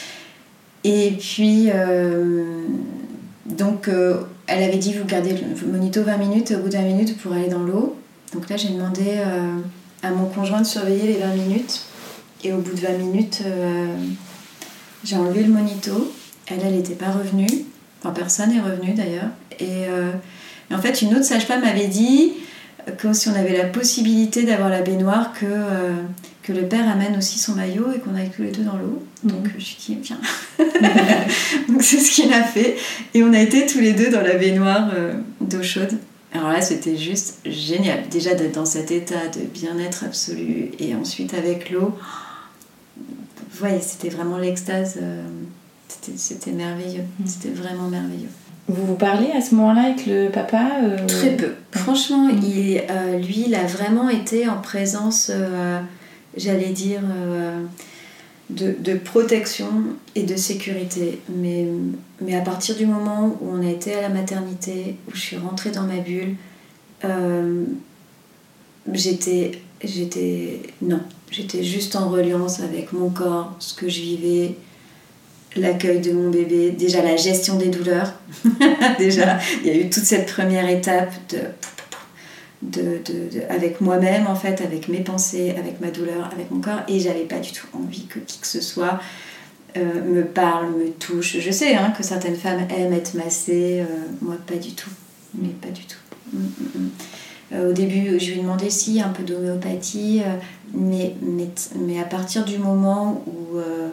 Et puis, euh, donc, euh, elle avait dit, vous gardez le monito vingt minutes, au bout de vingt minutes, pour aller dans l'eau. Donc là, j'ai demandé euh, à mon conjoint de surveiller les vingt minutes. Et au bout de vingt minutes, euh, j'ai enlevé le monito. Elle, elle n'était pas revenue. Enfin, personne n'est revenu d'ailleurs. Et, euh, et en fait, une autre sage-femme m'avait dit que si on avait la possibilité d'avoir la baignoire, que... Euh, que le père amène aussi son maillot et qu'on aille tous les deux dans l'eau. Donc mmh. je me suis dit, viens. Donc c'est ce qu'il a fait. Et on a été tous les deux dans la baignoire euh, d'eau chaude. Alors là, c'était juste génial. Déjà d'être dans cet état de bien-être absolu. Et ensuite avec l'eau, vous voyez, c'était vraiment l'extase. Euh, c'était, c'était merveilleux. Mmh. C'était vraiment merveilleux. Vous vous parlez à ce moment-là avec le papa euh... Très peu. Franchement, mmh. il, euh, lui, il a vraiment été en présence... Euh, j'allais dire, euh, de, de protection et de sécurité. Mais, mais à partir du moment où on a été à la maternité, où je suis rentrée dans ma bulle, euh, j'étais... j'étais non, j'étais juste en reliance avec mon corps, ce que je vivais, l'accueil de mon bébé, déjà la gestion des douleurs. Déjà, il y a eu toute cette première étape de, de, de, de, avec moi-même, en fait, avec mes pensées, avec ma douleur, avec mon corps. Et j'avais pas du tout envie que qui que ce soit euh, me parle, me touche. Je sais hein, que certaines femmes aiment être massées. Euh, moi, pas du tout. Mais pas du tout. Mm, mm, mm. Euh, au début, je lui ai demandé si un peu d'homéopathie. Euh, mais, mais, mais à partir du moment où... Euh,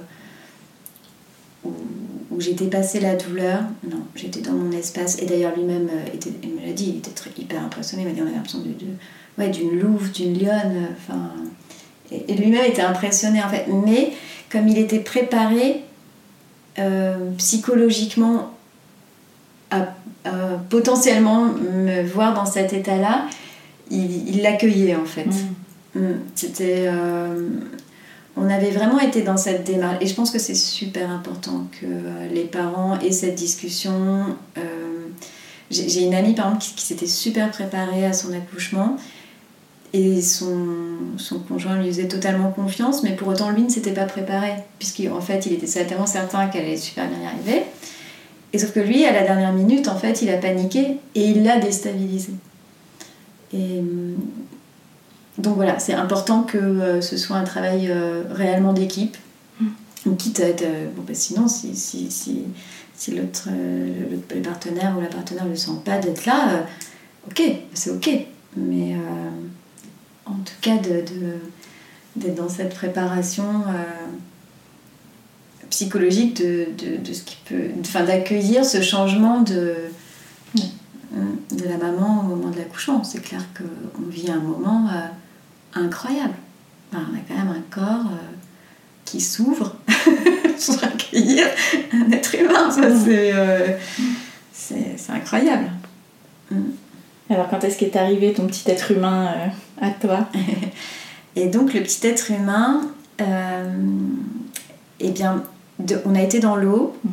Où, où j'étais passée la douleur, non, j'étais dans mon espace. Et d'ailleurs, lui-même, euh, était, il me l'a dit, il était très, hyper impressionné. Il m'a dit on avait l'impression de, de, ouais, d'une louve, d'une lionne. Enfin, et, et lui-même était impressionné, en fait. Mais comme il était préparé euh, psychologiquement à, à potentiellement me voir dans cet état-là, il, il l'accueillait, en fait. Mmh. Mmh. C'était... Euh, On avait vraiment été dans cette démarche. Et je pense que c'est super important que euh, les parents aient cette discussion. Euh, j'ai, j'ai une amie, par exemple, qui, qui s'était super préparée à son accouchement. Et son, son conjoint lui faisait totalement confiance. Mais pour autant, lui ne s'était pas préparé. Puisqu'en fait, il était tellement certain qu'elle allait super bien y arriver. Et sauf que lui, à la dernière minute, en fait, il a paniqué. Et il l'a déstabilisé. Et... Donc voilà, c'est important que euh, ce soit un travail euh, réellement d'équipe, mmh. quitte à être... Euh, bon, bah, sinon, si, si, si, si l'autre, euh, le, le partenaire ou la partenaire ne le sent pas d'être là, euh, ok, c'est ok. Mais euh, en tout cas, de, de, d'être dans cette préparation euh, psychologique de, de, de ce qui peut... Enfin, d'accueillir ce changement de, mmh. de la maman au moment de l'accouchement. C'est clair qu'on vit un moment... Euh, incroyable. Enfin, on a quand même un corps euh, qui s'ouvre pour accueillir un être humain. Ça, c'est, euh, c'est, c'est incroyable. Mm. Alors, quand est-ce qu'est arrivé ton petit être humain euh, à toi? Et donc, le petit être humain, euh, eh bien, de, on a été dans l'eau. Mm.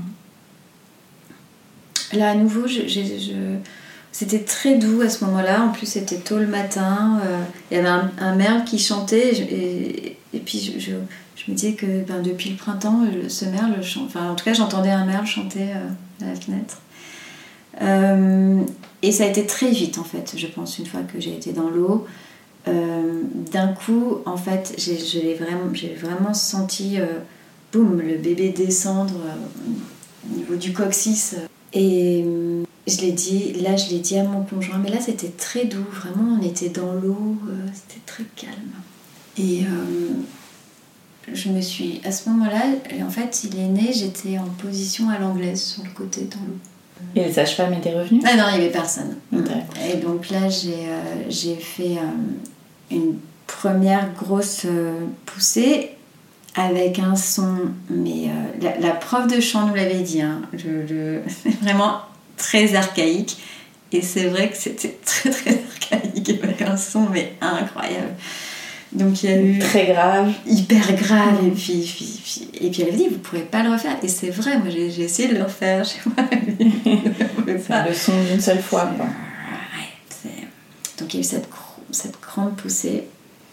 Là, à nouveau, je... je, je C'était très doux à ce moment-là, en plus c'était tôt le matin, euh, il y avait un, un merle qui chantait et, et, et puis je, je, je me disais que ben, depuis le printemps, le, ce merle chante, enfin en tout cas j'entendais un merle chanter euh, à la fenêtre. Euh, et ça a été très vite en fait, je pense, une fois que j'ai été dans l'eau. Euh, d'un coup, en fait, j'ai, j'ai, vraiment, j'ai vraiment senti, euh, boum, le bébé descendre euh, au niveau du coccyx. Et... Je l'ai dit, là je l'ai dit à mon conjoint, mais là c'était très doux, vraiment on était dans l'eau, euh, c'était très calme. Et euh, je me suis, à ce moment-là, en fait il est né, j'étais en position à l'anglaise sur le côté dans l'eau. Et les sages-femmes étaient revenues? Ah non, il n'y avait personne. Okay. Et donc là j'ai, euh, j'ai fait euh, une première grosse euh, poussée avec un son, mais euh, la, la prof de chant nous l'avait dit, hein, je, je, vraiment... très archaïque, et c'est vrai que c'était très très archaïque avec un son mais incroyable. Donc il y a eu très grave, hyper grave, mmh. et puis, puis, puis et puis elle avait dit vous pourrez pas le refaire, et c'est vrai, moi j'ai, j'ai essayé de le refaire chez moi. C'est pas. Le son d'une seule fois quoi. Ouais, c'est... donc il y a eu cette, cette grande poussée,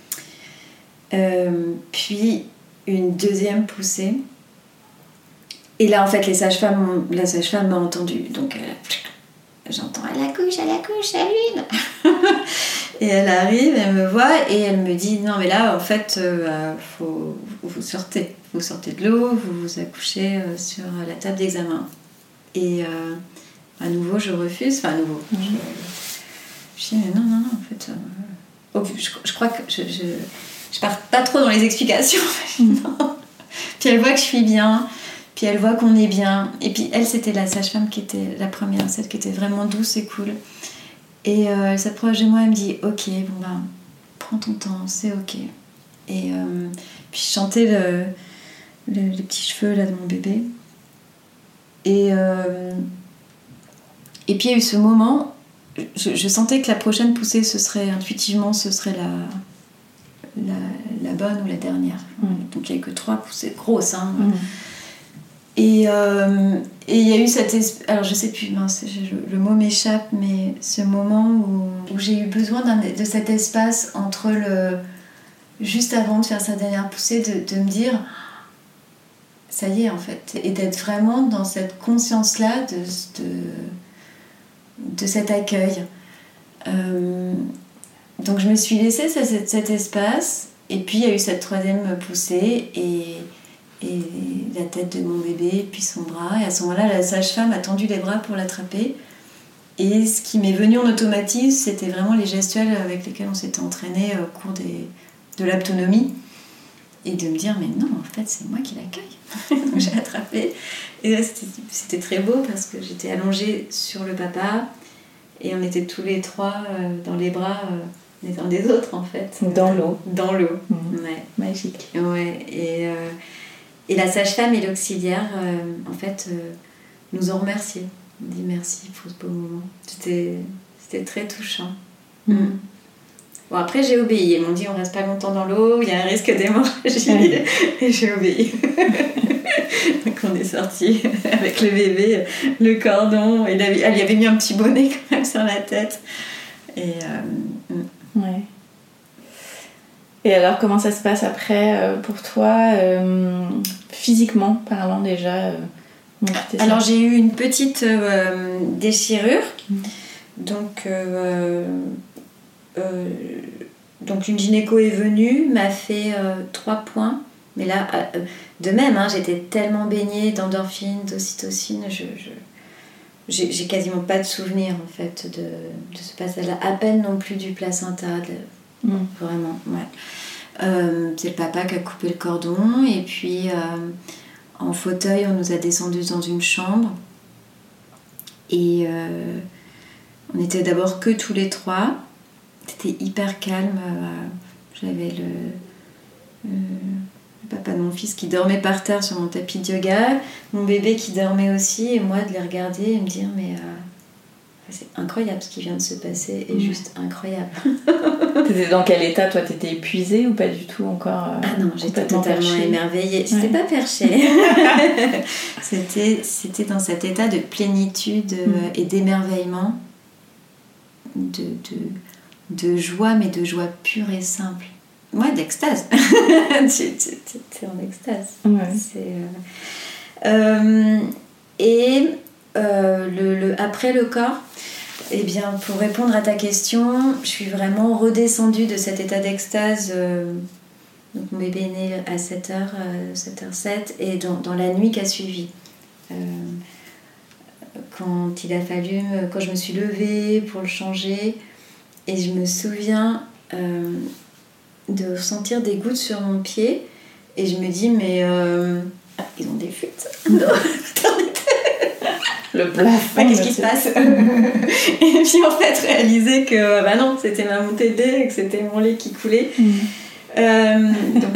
euh, puis une deuxième poussée. Et là, en fait, les sages-femmes, la sage-femme m'a entendue. Donc, euh, j'entends, elle accouche, elle accouche, salut. Et elle arrive, elle me voit et elle me dit, non, mais là, en fait, euh, faut, vous sortez. Vous sortez de l'eau, vous vous accouchez euh, sur la table d'examen. Et euh, à nouveau, je refuse. Enfin, à nouveau. Mmh. Je, je dis, mais non, non, non, en fait... Euh, oh, je, je crois que je, je, je pars pas trop dans les explications. Non. Puis elle voit que je suis bien... Puis elle voit qu'on est bien. Et puis elle, c'était la sage-femme qui était la première, celle qui était vraiment douce et cool. Et euh, elle s'approche de moi, elle me dit « Ok, bon ben, prends ton temps, c'est ok. » Et euh, puis je chantais le, le, les petits cheveux là, de mon bébé. Et, euh, et puis il y a eu ce moment, je, je sentais que la prochaine poussée, ce serait intuitivement, ce serait la, la, la bonne ou la dernière. Mmh. Donc il n'y a que trois poussées grosses, hein. Mmh. Et euh, et il y a eu cette espèce, alors je sais plus, mince, je, le mot m'échappe, mais ce moment où, où j'ai eu besoin d'un, de cet espace entre le, juste avant de faire sa dernière poussée, de, de me dire ça y est en fait, et d'être vraiment dans cette conscience-là de, de, de cet accueil. Euh, donc je me suis laissée cet, cet espace, et puis il y a eu cette troisième poussée, et, et la tête de mon bébé, puis son bras, et à ce moment-là, la sage-femme a tendu les bras pour l'attraper. Et ce qui m'est venu en automatisme, c'était vraiment les gestuels avec lesquels on s'était entraîné au cours des, de l'autonomie. Et de me dire, mais non, en fait, c'est moi qui l'accueille. Donc j'ai attrapé. Et là, c'était, c'était très beau parce que j'étais allongée sur le papa et on était tous les trois euh, dans les bras euh, les uns des autres, en fait. Dans l'eau. Dans l'eau, mmh. ouais. Magique. Ouais, et, euh, et la sage-femme et l'auxiliaire, euh, en fait, euh, nous ont remerciés. On dit merci pour ce beau moment. C'était, c'était très touchant. Mmh. Mmh. Bon, après, j'ai obéi. Ils m'ont dit on reste pas longtemps dans l'eau, il y a un risque d'hémorragie. Ouais. Et j'ai obéi. Donc, on est sortis avec le bébé, le cordon. Et elle y avait mis un petit bonnet quand même sur la tête. Et. Euh... Ouais. Et alors, comment ça se passe après euh, pour toi, euh, physiquement parlant déjà euh, Alors, j'ai eu une petite euh, déchirure. Mmh. Donc. Euh, Euh, donc une gynéco est venue, m'a fait euh, trois points, mais là euh, de même hein, j'étais tellement baignée d'endorphines, d'ocytocine, je, je, j'ai, j'ai quasiment pas de souvenir en fait de, de ce passage-là, à peine non plus du placenta, de, mmh. vraiment, ouais. Euh, c'est le papa qui a coupé le cordon, et puis euh, en fauteuil on nous a descendus dans une chambre, et euh, on était d'abord que tous les trois. C'était hyper calme. J'avais le, le, le papa de mon fils qui dormait par terre sur mon tapis de yoga, mon bébé qui dormait aussi, et moi de les regarder et me dire mais euh, c'est incroyable ce qui vient de se passer, et mmh. juste incroyable. T'étais dans quel état toi? T'étais épuisée ou pas du tout encore euh, Ah non, j'étais totalement perchée. émerveillée. J'étais ouais. pas perchée. c'était, c'était dans cet état de plénitude mmh. et d'émerveillement, de... de de joie, mais de joie pure et simple. Ouais, d'extase. tu, tu, tu, tu es en extase. Ouais. C'est, euh... Euh, et euh, le, le, après le corps, eh bien, pour répondre à ta question, je suis vraiment redescendue de cet état d'extase. Euh, donc mon bébé est né à sept heures, euh, sept heures sept, et dans, dans la nuit qui a suivi. Euh, quand il a fallu, quand je me suis levée pour le changer, et je me souviens euh, de sentir des gouttes sur mon pied, et je me dis mais euh, ah, ils ont des fuites. Le plafond. Ah, qu'est-ce qui se passe? Et puis en fait réaliser que bah non, c'était ma montée de lait et que c'était mon lait qui coulait. Mmh. Euh, donc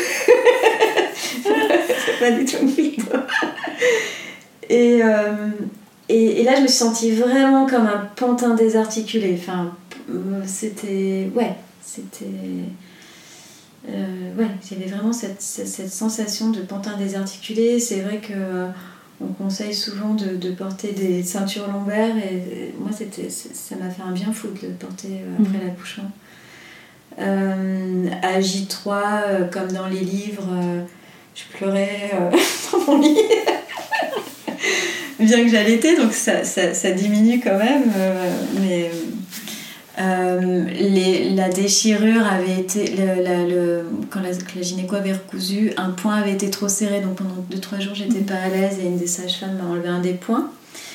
c'est pas du tout une fuite. Et, euh, et et là je me suis sentie vraiment comme un pantin désarticulé. Enfin c'était ouais c'était euh, ouais j'avais vraiment cette, cette, cette sensation de pantin désarticulé. C'est vrai que euh, on conseille souvent de, de porter des ceintures lombaires, et, et moi c'était ça m'a fait un bien fou de le porter euh, après mmh. l'accouchement. Euh, à J trois, euh, comme dans les livres, euh, je pleurais euh, dans mon lit. Bien que j'allaitais, donc ça, ça, ça diminue quand même, euh, mais euh, les, la déchirure avait été le, la, le, quand la, la gynéco avait recousu, un point avait été trop serré, donc pendant deux trois jours j'étais pas à l'aise, et une des sages-femmes m'a enlevé un des points.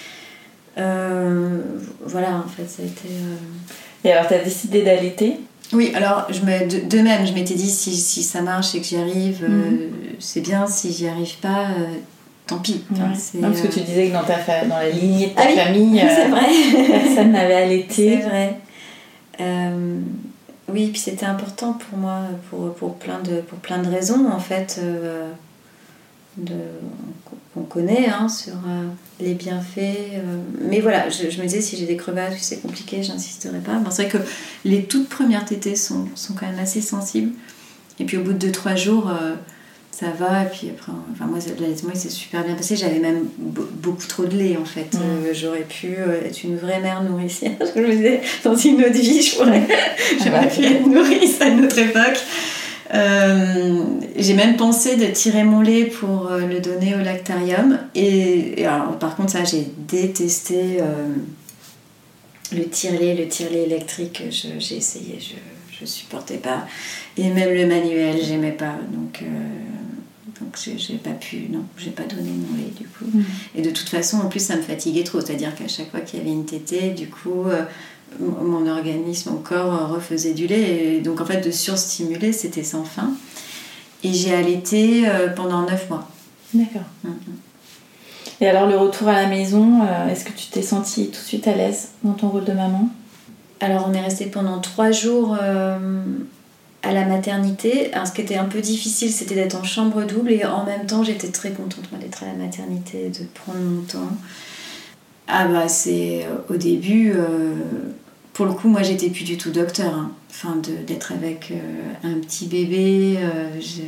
Euh, voilà, en fait ça a été euh... Et alors t'as décidé d'allaiter? Oui, alors je me, de, de même je m'étais dit si, si ça marche et que j'y arrive, mmh. euh, c'est bien, si j'y arrive pas, euh, tant pis. Enfin, ouais. c'est, non, parce que tu disais que dans, ta fa... dans la lignée de ta ah oui, famille, c'est euh, vrai. personne n'avait allaité. C'est vrai. Euh, oui, puis c'était important pour moi pour, pour, plein, de, pour plein de raisons en fait, euh, de, qu'on connaît hein, sur euh, les bienfaits. Euh, mais voilà, je, je me disais si j'ai des crevasses, si c'est compliqué, j'insisterai pas. Bon, c'est vrai que les toutes premières tétées sont, sont quand même assez sensibles. Et puis au bout de deux trois jours, euh, ça va. Et puis après, enfin, moi, l'allaitement il s'est super bien passé. J'avais même b- beaucoup trop de lait en fait. Mmh. Euh, j'aurais pu euh, être une vraie mère nourricière. Je me disais, dans une autre vie, je pourrais, j'aurais pu être nourrice à une autre époque. Euh, j'ai même pensé de tirer mon lait pour euh, le donner au lactarium. Et, et alors, par contre, ça, j'ai détesté euh, le tire-lait, le tire-lait électrique. Je, j'ai essayé, je ne supportais pas. Et même le manuel, j'aimais pas. Donc, euh, donc j'ai, j'ai pas pu, non, j'ai pas donné mon lait du coup. Mmh. Et de toute façon, en plus, ça me fatiguait trop. C'est-à-dire qu'à chaque fois qu'il y avait une tétée, du coup... Euh, mon organisme, mon corps refaisait du lait et donc en fait de surstimuler c'était sans fin et j'ai allaité pendant neuf mois. D'accord. Mm-hmm. Et alors le retour à la maison, est-ce que tu t'es sentie tout de suite à l'aise dans ton rôle de maman? Alors on est resté pendant trois jours euh, à la maternité. Alors ce qui était un peu difficile c'était d'être en chambre double et en même temps j'étais très contente moi, d'être à la maternité, de prendre mon temps. Ah bah c'est euh, au début, euh, pour le coup moi j'étais plus du tout docteur, hein. Enfin de, d'être avec euh, un petit bébé, euh, je,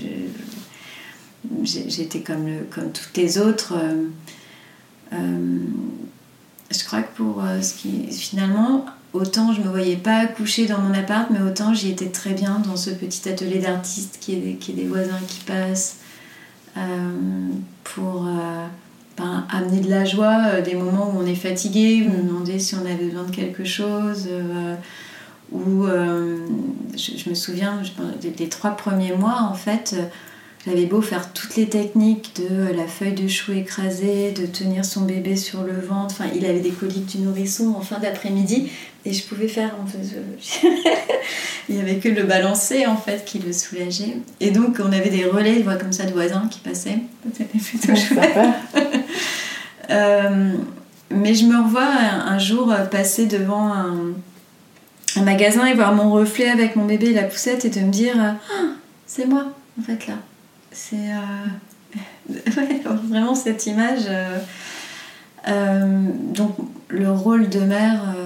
je, j'étais comme, le, comme toutes les autres. Euh, euh, je crois que pour euh, ce qui finalement, autant je me voyais pas accoucher dans mon appart, mais autant j'y étais très bien dans ce petit atelier d'artiste qui est, qui est des voisins qui passent euh, pour... Euh, Ben, amener de la joie, euh, des moments où on est fatigué, où on demandait si on avait besoin de quelque chose, euh, ou euh, je, je me souviens, je, des, des trois premiers mois, en fait, euh, j'avais beau faire toutes les techniques de euh, la feuille de chou écrasée, de tenir son bébé sur le ventre, enfin, il avait des coliques du nourrisson en fin d'après-midi, et je pouvais faire, en fait, je... il n'y avait que le balancer, en fait, qui le soulageait. Et donc, on avait des relais, comme ça, de voisins qui passaient. C'était plutôt chouette. euh, mais je me revois un, un jour passer devant un, un magasin et voir mon reflet avec mon bébé et la poussette et de me dire ah, c'est moi, en fait, là. C'est... Euh... ouais, vraiment cette image... Euh... Euh, donc, le rôle de mère... Euh...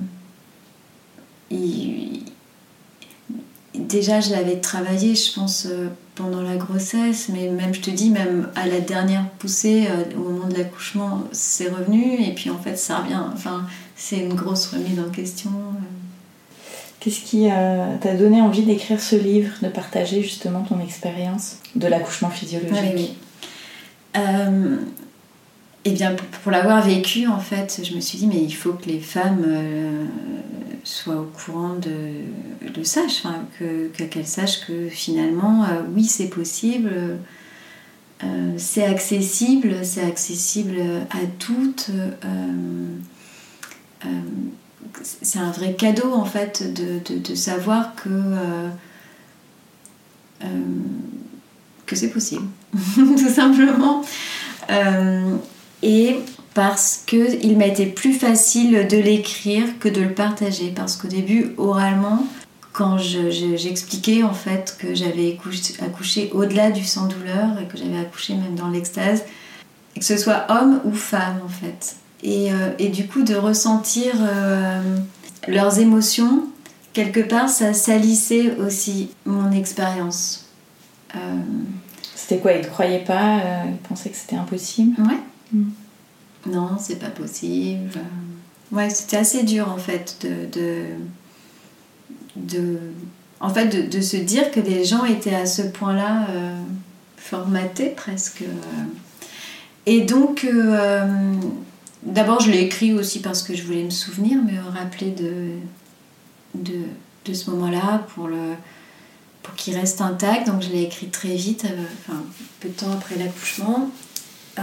Il... Déjà, je l'avais travaillé, je pense, euh, pendant la grossesse, mais même, je te dis, même à la dernière poussée, euh, au moment de l'accouchement, c'est revenu, et puis en fait, ça revient. Enfin, c'est une grosse remise en question. Qu'est-ce qui euh, t'a donné envie d'écrire ce livre, de partager justement ton expérience de l'accouchement physiologique? Oui, oui. Euh... Eh bien, pour l'avoir vécu, en fait, je me suis dit, mais il faut que les femmes euh, soient au courant de, de ça, enfin, que, que, qu'elles sachent que finalement, euh, oui, c'est possible, euh, c'est accessible, c'est accessible à toutes. Euh, euh, c'est un vrai cadeau, en fait, de, de, de savoir que, euh, euh, que c'est possible, tout simplement. Euh, Et parce qu'il m'a été plus facile de l'écrire que de le partager. Parce qu'au début, oralement, quand je, je, j'expliquais en fait que j'avais accouché, accouché au-delà du sans-douleur et que j'avais accouché même dans l'extase, et que ce soit homme ou femme en fait. Et, euh, et du coup, de ressentir euh, leurs émotions, quelque part, ça salissait aussi mon expérience. Euh... C'était quoi? Ils ne croyaient pas? euh, Ils pensaient que c'était impossible? Ouais. Mmh. Non, c'est pas possible. Ouais, c'était assez dur en fait de, de, de, en fait, de, de se dire que les gens étaient à ce point-là euh, formatés presque. Et donc, euh, d'abord, je l'ai écrit aussi parce que je voulais me souvenir, me rappeler de, de, de ce moment-là pour, le, pour qu'il reste intact. Donc, je l'ai écrit très vite, euh, enfin, peu de temps après l'accouchement. Euh,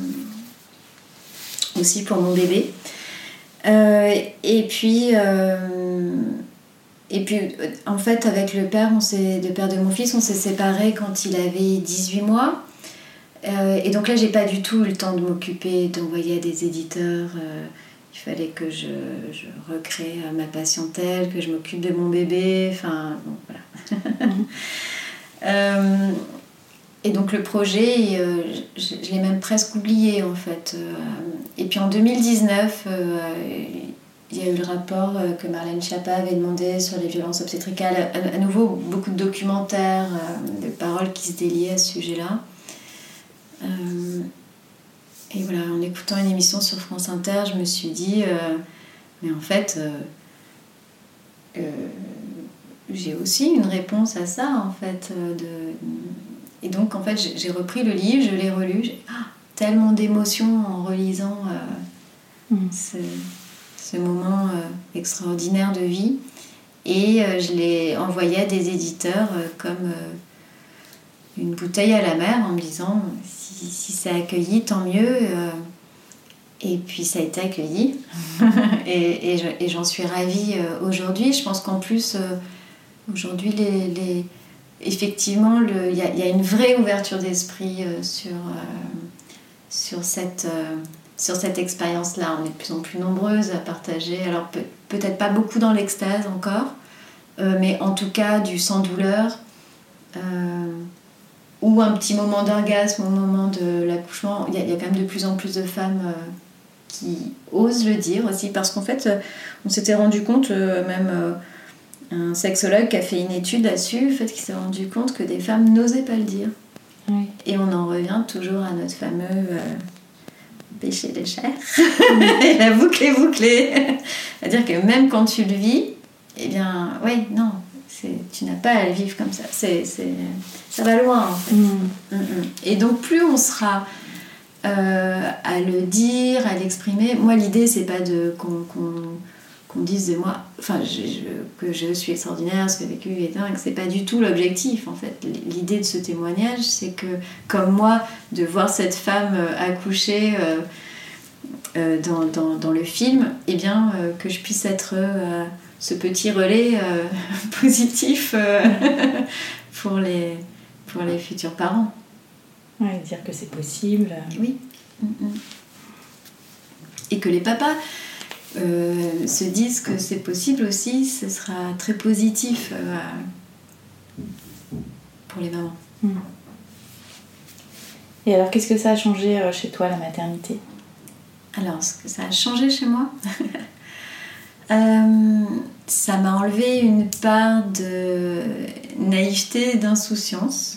aussi pour mon bébé. Euh, et puis, euh, et puis, en fait, avec le père, on s'est, le père de mon fils, on s'est séparés quand il avait dix-huit mois. Euh, et donc là, j'ai pas du tout eu le temps de m'occuper, d'envoyer à des éditeurs. Euh, il fallait que je, je recrée ma patientèle, que je m'occupe de mon bébé. Enfin, bon, voilà. Mmh. euh, Et donc le projet, euh, je, je l'ai même presque oublié en fait. Euh, et puis en deux mille dix-neuf, euh, il y a eu le rapport euh, que Marlène Schiappa avait demandé sur les violences obstétricales. À, à nouveau, beaucoup de documentaires, euh, de paroles qui se déliaient à ce sujet-là. Euh, et voilà, en écoutant une émission sur France Inter, je me suis dit, euh, mais en fait, euh, euh, j'ai aussi une réponse à ça, en fait. Euh, de... Et donc, en fait, j'ai, j'ai repris le livre, je l'ai relu. J'ai ah, tellement d'émotions en relisant euh, mmh. ce, ce moment euh, extraordinaire de vie. Et euh, je l'ai envoyé à des éditeurs euh, comme euh, une bouteille à la mer, en me disant si, si c'est accueilli, tant mieux. Euh, et puis ça a été accueilli. et, et, je, et j'en suis ravie euh, aujourd'hui. Je pense qu'en plus, euh, aujourd'hui, les, les, effectivement, il y, y a une vraie ouverture d'esprit euh, sur, euh, sur cette... Euh, sur cette expérience-là. On est de plus en plus nombreuses à partager, alors pe- peut-être pas beaucoup dans l'extase encore, euh, mais en tout cas du sans douleur, euh, ou un petit moment d'orgasme au moment de l'accouchement. Il y, y a quand même de plus en plus de femmes euh, qui osent le dire aussi, parce qu'en fait, euh, on s'était rendu compte, euh, même euh, un sexologue qui a fait une étude là-dessus, en fait, qui s'est rendu compte que des femmes n'osaient pas le dire. Oui. Et on en revient toujours à notre fameux... Euh, péché de chair. Et la boucle est bouclée. C'est-à-dire que même quand tu le vis, eh bien, oui, non, c'est, tu n'as pas à le vivre comme ça. C'est, c'est, ça va loin, en fait. Mmh. Mmh. Et donc, plus on sera euh, à le dire, à l'exprimer. Moi, l'idée, c'est pas de, qu'on, qu'on, qu'on dise de moi, enfin, je, je, que je suis extraordinaire, ce que j'ai vécu est dingue. C'est pas du tout l'objectif, en fait. L'idée de ce témoignage, c'est que, comme moi, de voir cette femme euh, accoucher euh, euh, dans, dans, dans le film, eh bien, euh, que je puisse être euh, ce petit relais euh, positif euh, pour, les, pour les futurs parents. Oui, dire que c'est possible. Oui. Mm-hmm. Et que les papas euh, se disent que c'est possible aussi, ce sera très positif euh, pour les mamans. Mm. Et alors, qu'est-ce que ça a changé chez toi, la maternité ? Alors, ce que ça a changé chez moi, euh, ça m'a enlevé une part de naïveté et d'insouciance.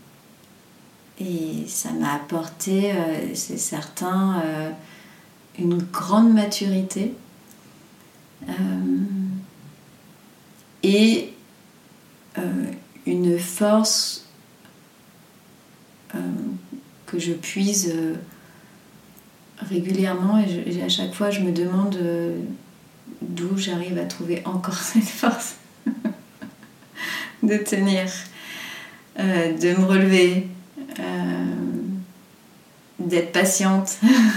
Et ça m'a apporté, euh, c'est certain, euh, une grande maturité. Euh, et euh, une force euh, que je puise euh, régulièrement. Et, je, et à chaque fois, je me demande euh, d'où j'arrive à trouver encore cette force de tenir, euh, de me relever. Euh, d'être patiente.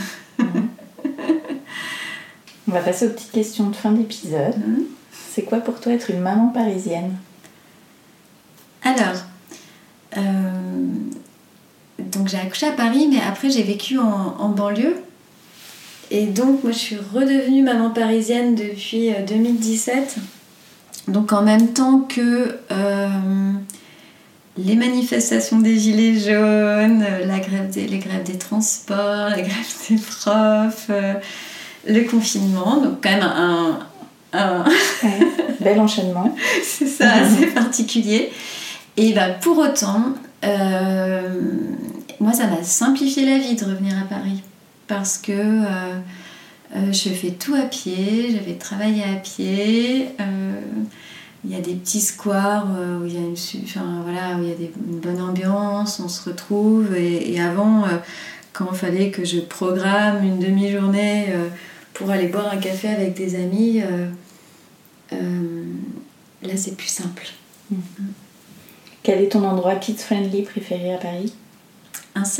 On va passer aux petites questions de fin d'épisode. Mmh. C'est quoi pour toi être une maman parisienne ? Alors, euh, donc j'ai accouché à Paris, mais après j'ai vécu en, en banlieue. Et donc moi je suis redevenue maman parisienne depuis deux mille dix-sept. Donc en même temps que... Euh, les manifestations des gilets jaunes, la grève des, les grèves des transports, la grève des profs, euh, le confinement, donc quand même un... un... Ouais, bel enchaînement. C'est ça, assez particulier. Et bah, pour autant, euh, moi ça m'a simplifié la vie de revenir à Paris, parce que euh, euh, je fais tout à pied, j'avais travaillé à pied... Euh, il y a des petits squares où il y a une, enfin, voilà, où il y a des, une bonne ambiance, on se retrouve. Et, et avant, euh, quand il fallait que je programme une demi-journée euh, pour aller boire un café avec des amis, euh, euh, là c'est plus simple. Mmh. Quel est ton endroit kids-friendly préféré à Paris ? Un seul ?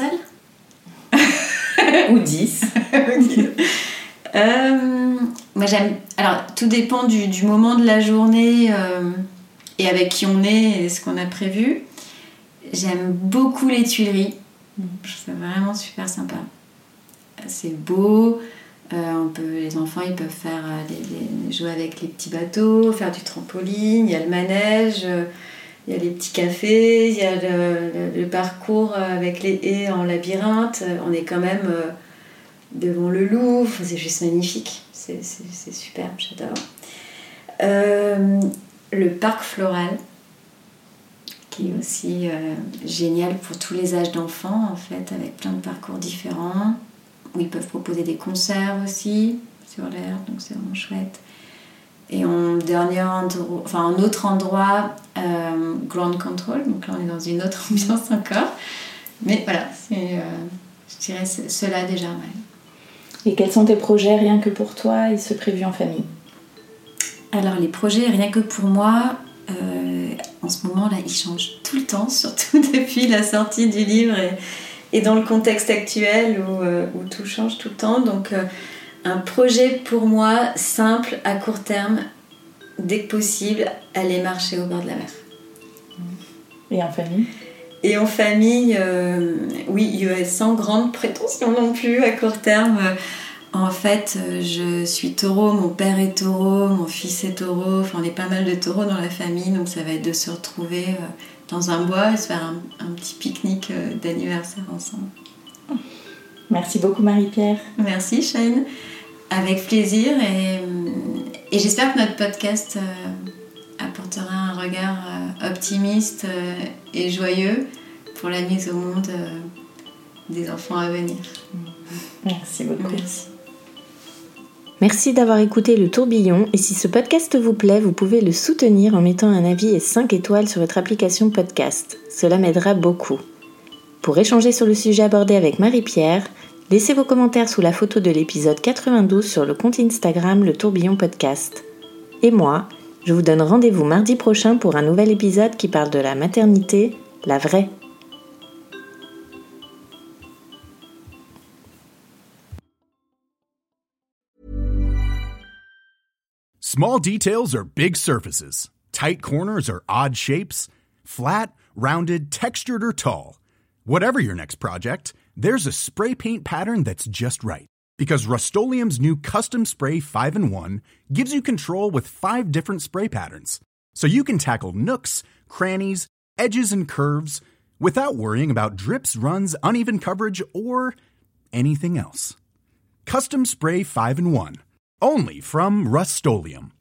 Ou dix. Euh, moi j'aime. Alors tout dépend du, du moment de la journée euh, et avec qui on est et ce qu'on a prévu. J'aime beaucoup les Tuileries. Je trouve ça vraiment super sympa. C'est beau. Euh, on peut, les enfants ils peuvent faire les, les, jouer avec les petits bateaux, faire du trampoline. Il y a le manège. Euh, il y a les petits cafés. Il y a le, le, le parcours avec les haies en labyrinthe. On est quand même. Euh, devant le Louvre, c'est juste magnifique, c'est, c'est, c'est superbe, j'adore. Euh, le parc floral, qui est aussi euh, génial pour tous les âges d'enfants, en fait, avec plein de parcours différents, où ils peuvent proposer des concerts aussi, sur l'air, donc c'est vraiment chouette. Et en dernier endroit, enfin en autre endroit, euh, Ground Control. Donc là, on est dans une autre ambiance encore. Mais voilà, c'est, euh, je dirais cela déjà. Ouais. Et quels sont tes projets rien que pour toi et ceux prévus en famille ? Alors les projets rien que pour moi, euh, en ce moment là, ils changent tout le temps, surtout depuis la sortie du livre et, et dans le contexte actuel où, euh, où tout change tout le temps. Donc euh, un projet pour moi simple à court terme, dès que possible, aller marcher au bord de la mer. Et en famille ? Et en famille, euh, oui, sans grande prétention non plus à court terme. En fait, je suis taureau, mon père est taureau, mon fils est taureau. Enfin, on est pas mal de taureaux dans la famille, donc ça va être de se retrouver dans un bois et se faire un, un petit pique-nique d'anniversaire ensemble. Merci beaucoup Marie-Pierre. Merci Shane, avec plaisir. Et, et j'espère que notre podcast apportera un regard optimiste et joyeux pour la mise au monde des enfants à venir. Merci beaucoup. Merci. Merci d'avoir écouté Le Tourbillon et si ce podcast vous plaît, vous pouvez le soutenir en mettant un avis et cinq étoiles sur votre application podcast. Cela m'aidera beaucoup. Pour échanger sur le sujet abordé avec Marie-Pierre, laissez vos commentaires sous la photo de l'épisode quatre-vingt-douze sur le compte Instagram Le Tourbillon Podcast. Et moi, je vous donne rendez-vous mardi prochain pour un nouvel épisode qui parle de la maternité, la vraie. Small details are big surfaces. Tight corners are odd shapes. Flat, rounded, textured, or tall. Whatever your next project, there's a spray paint pattern that's just right. Because Rust-Oleum's new Custom Spray five in one gives you control with five different spray patterns. So you can tackle nooks, crannies, edges, and curves without worrying about drips, runs, uneven coverage, or anything else. Custom Spray five in one. Only from Rust-Oleum.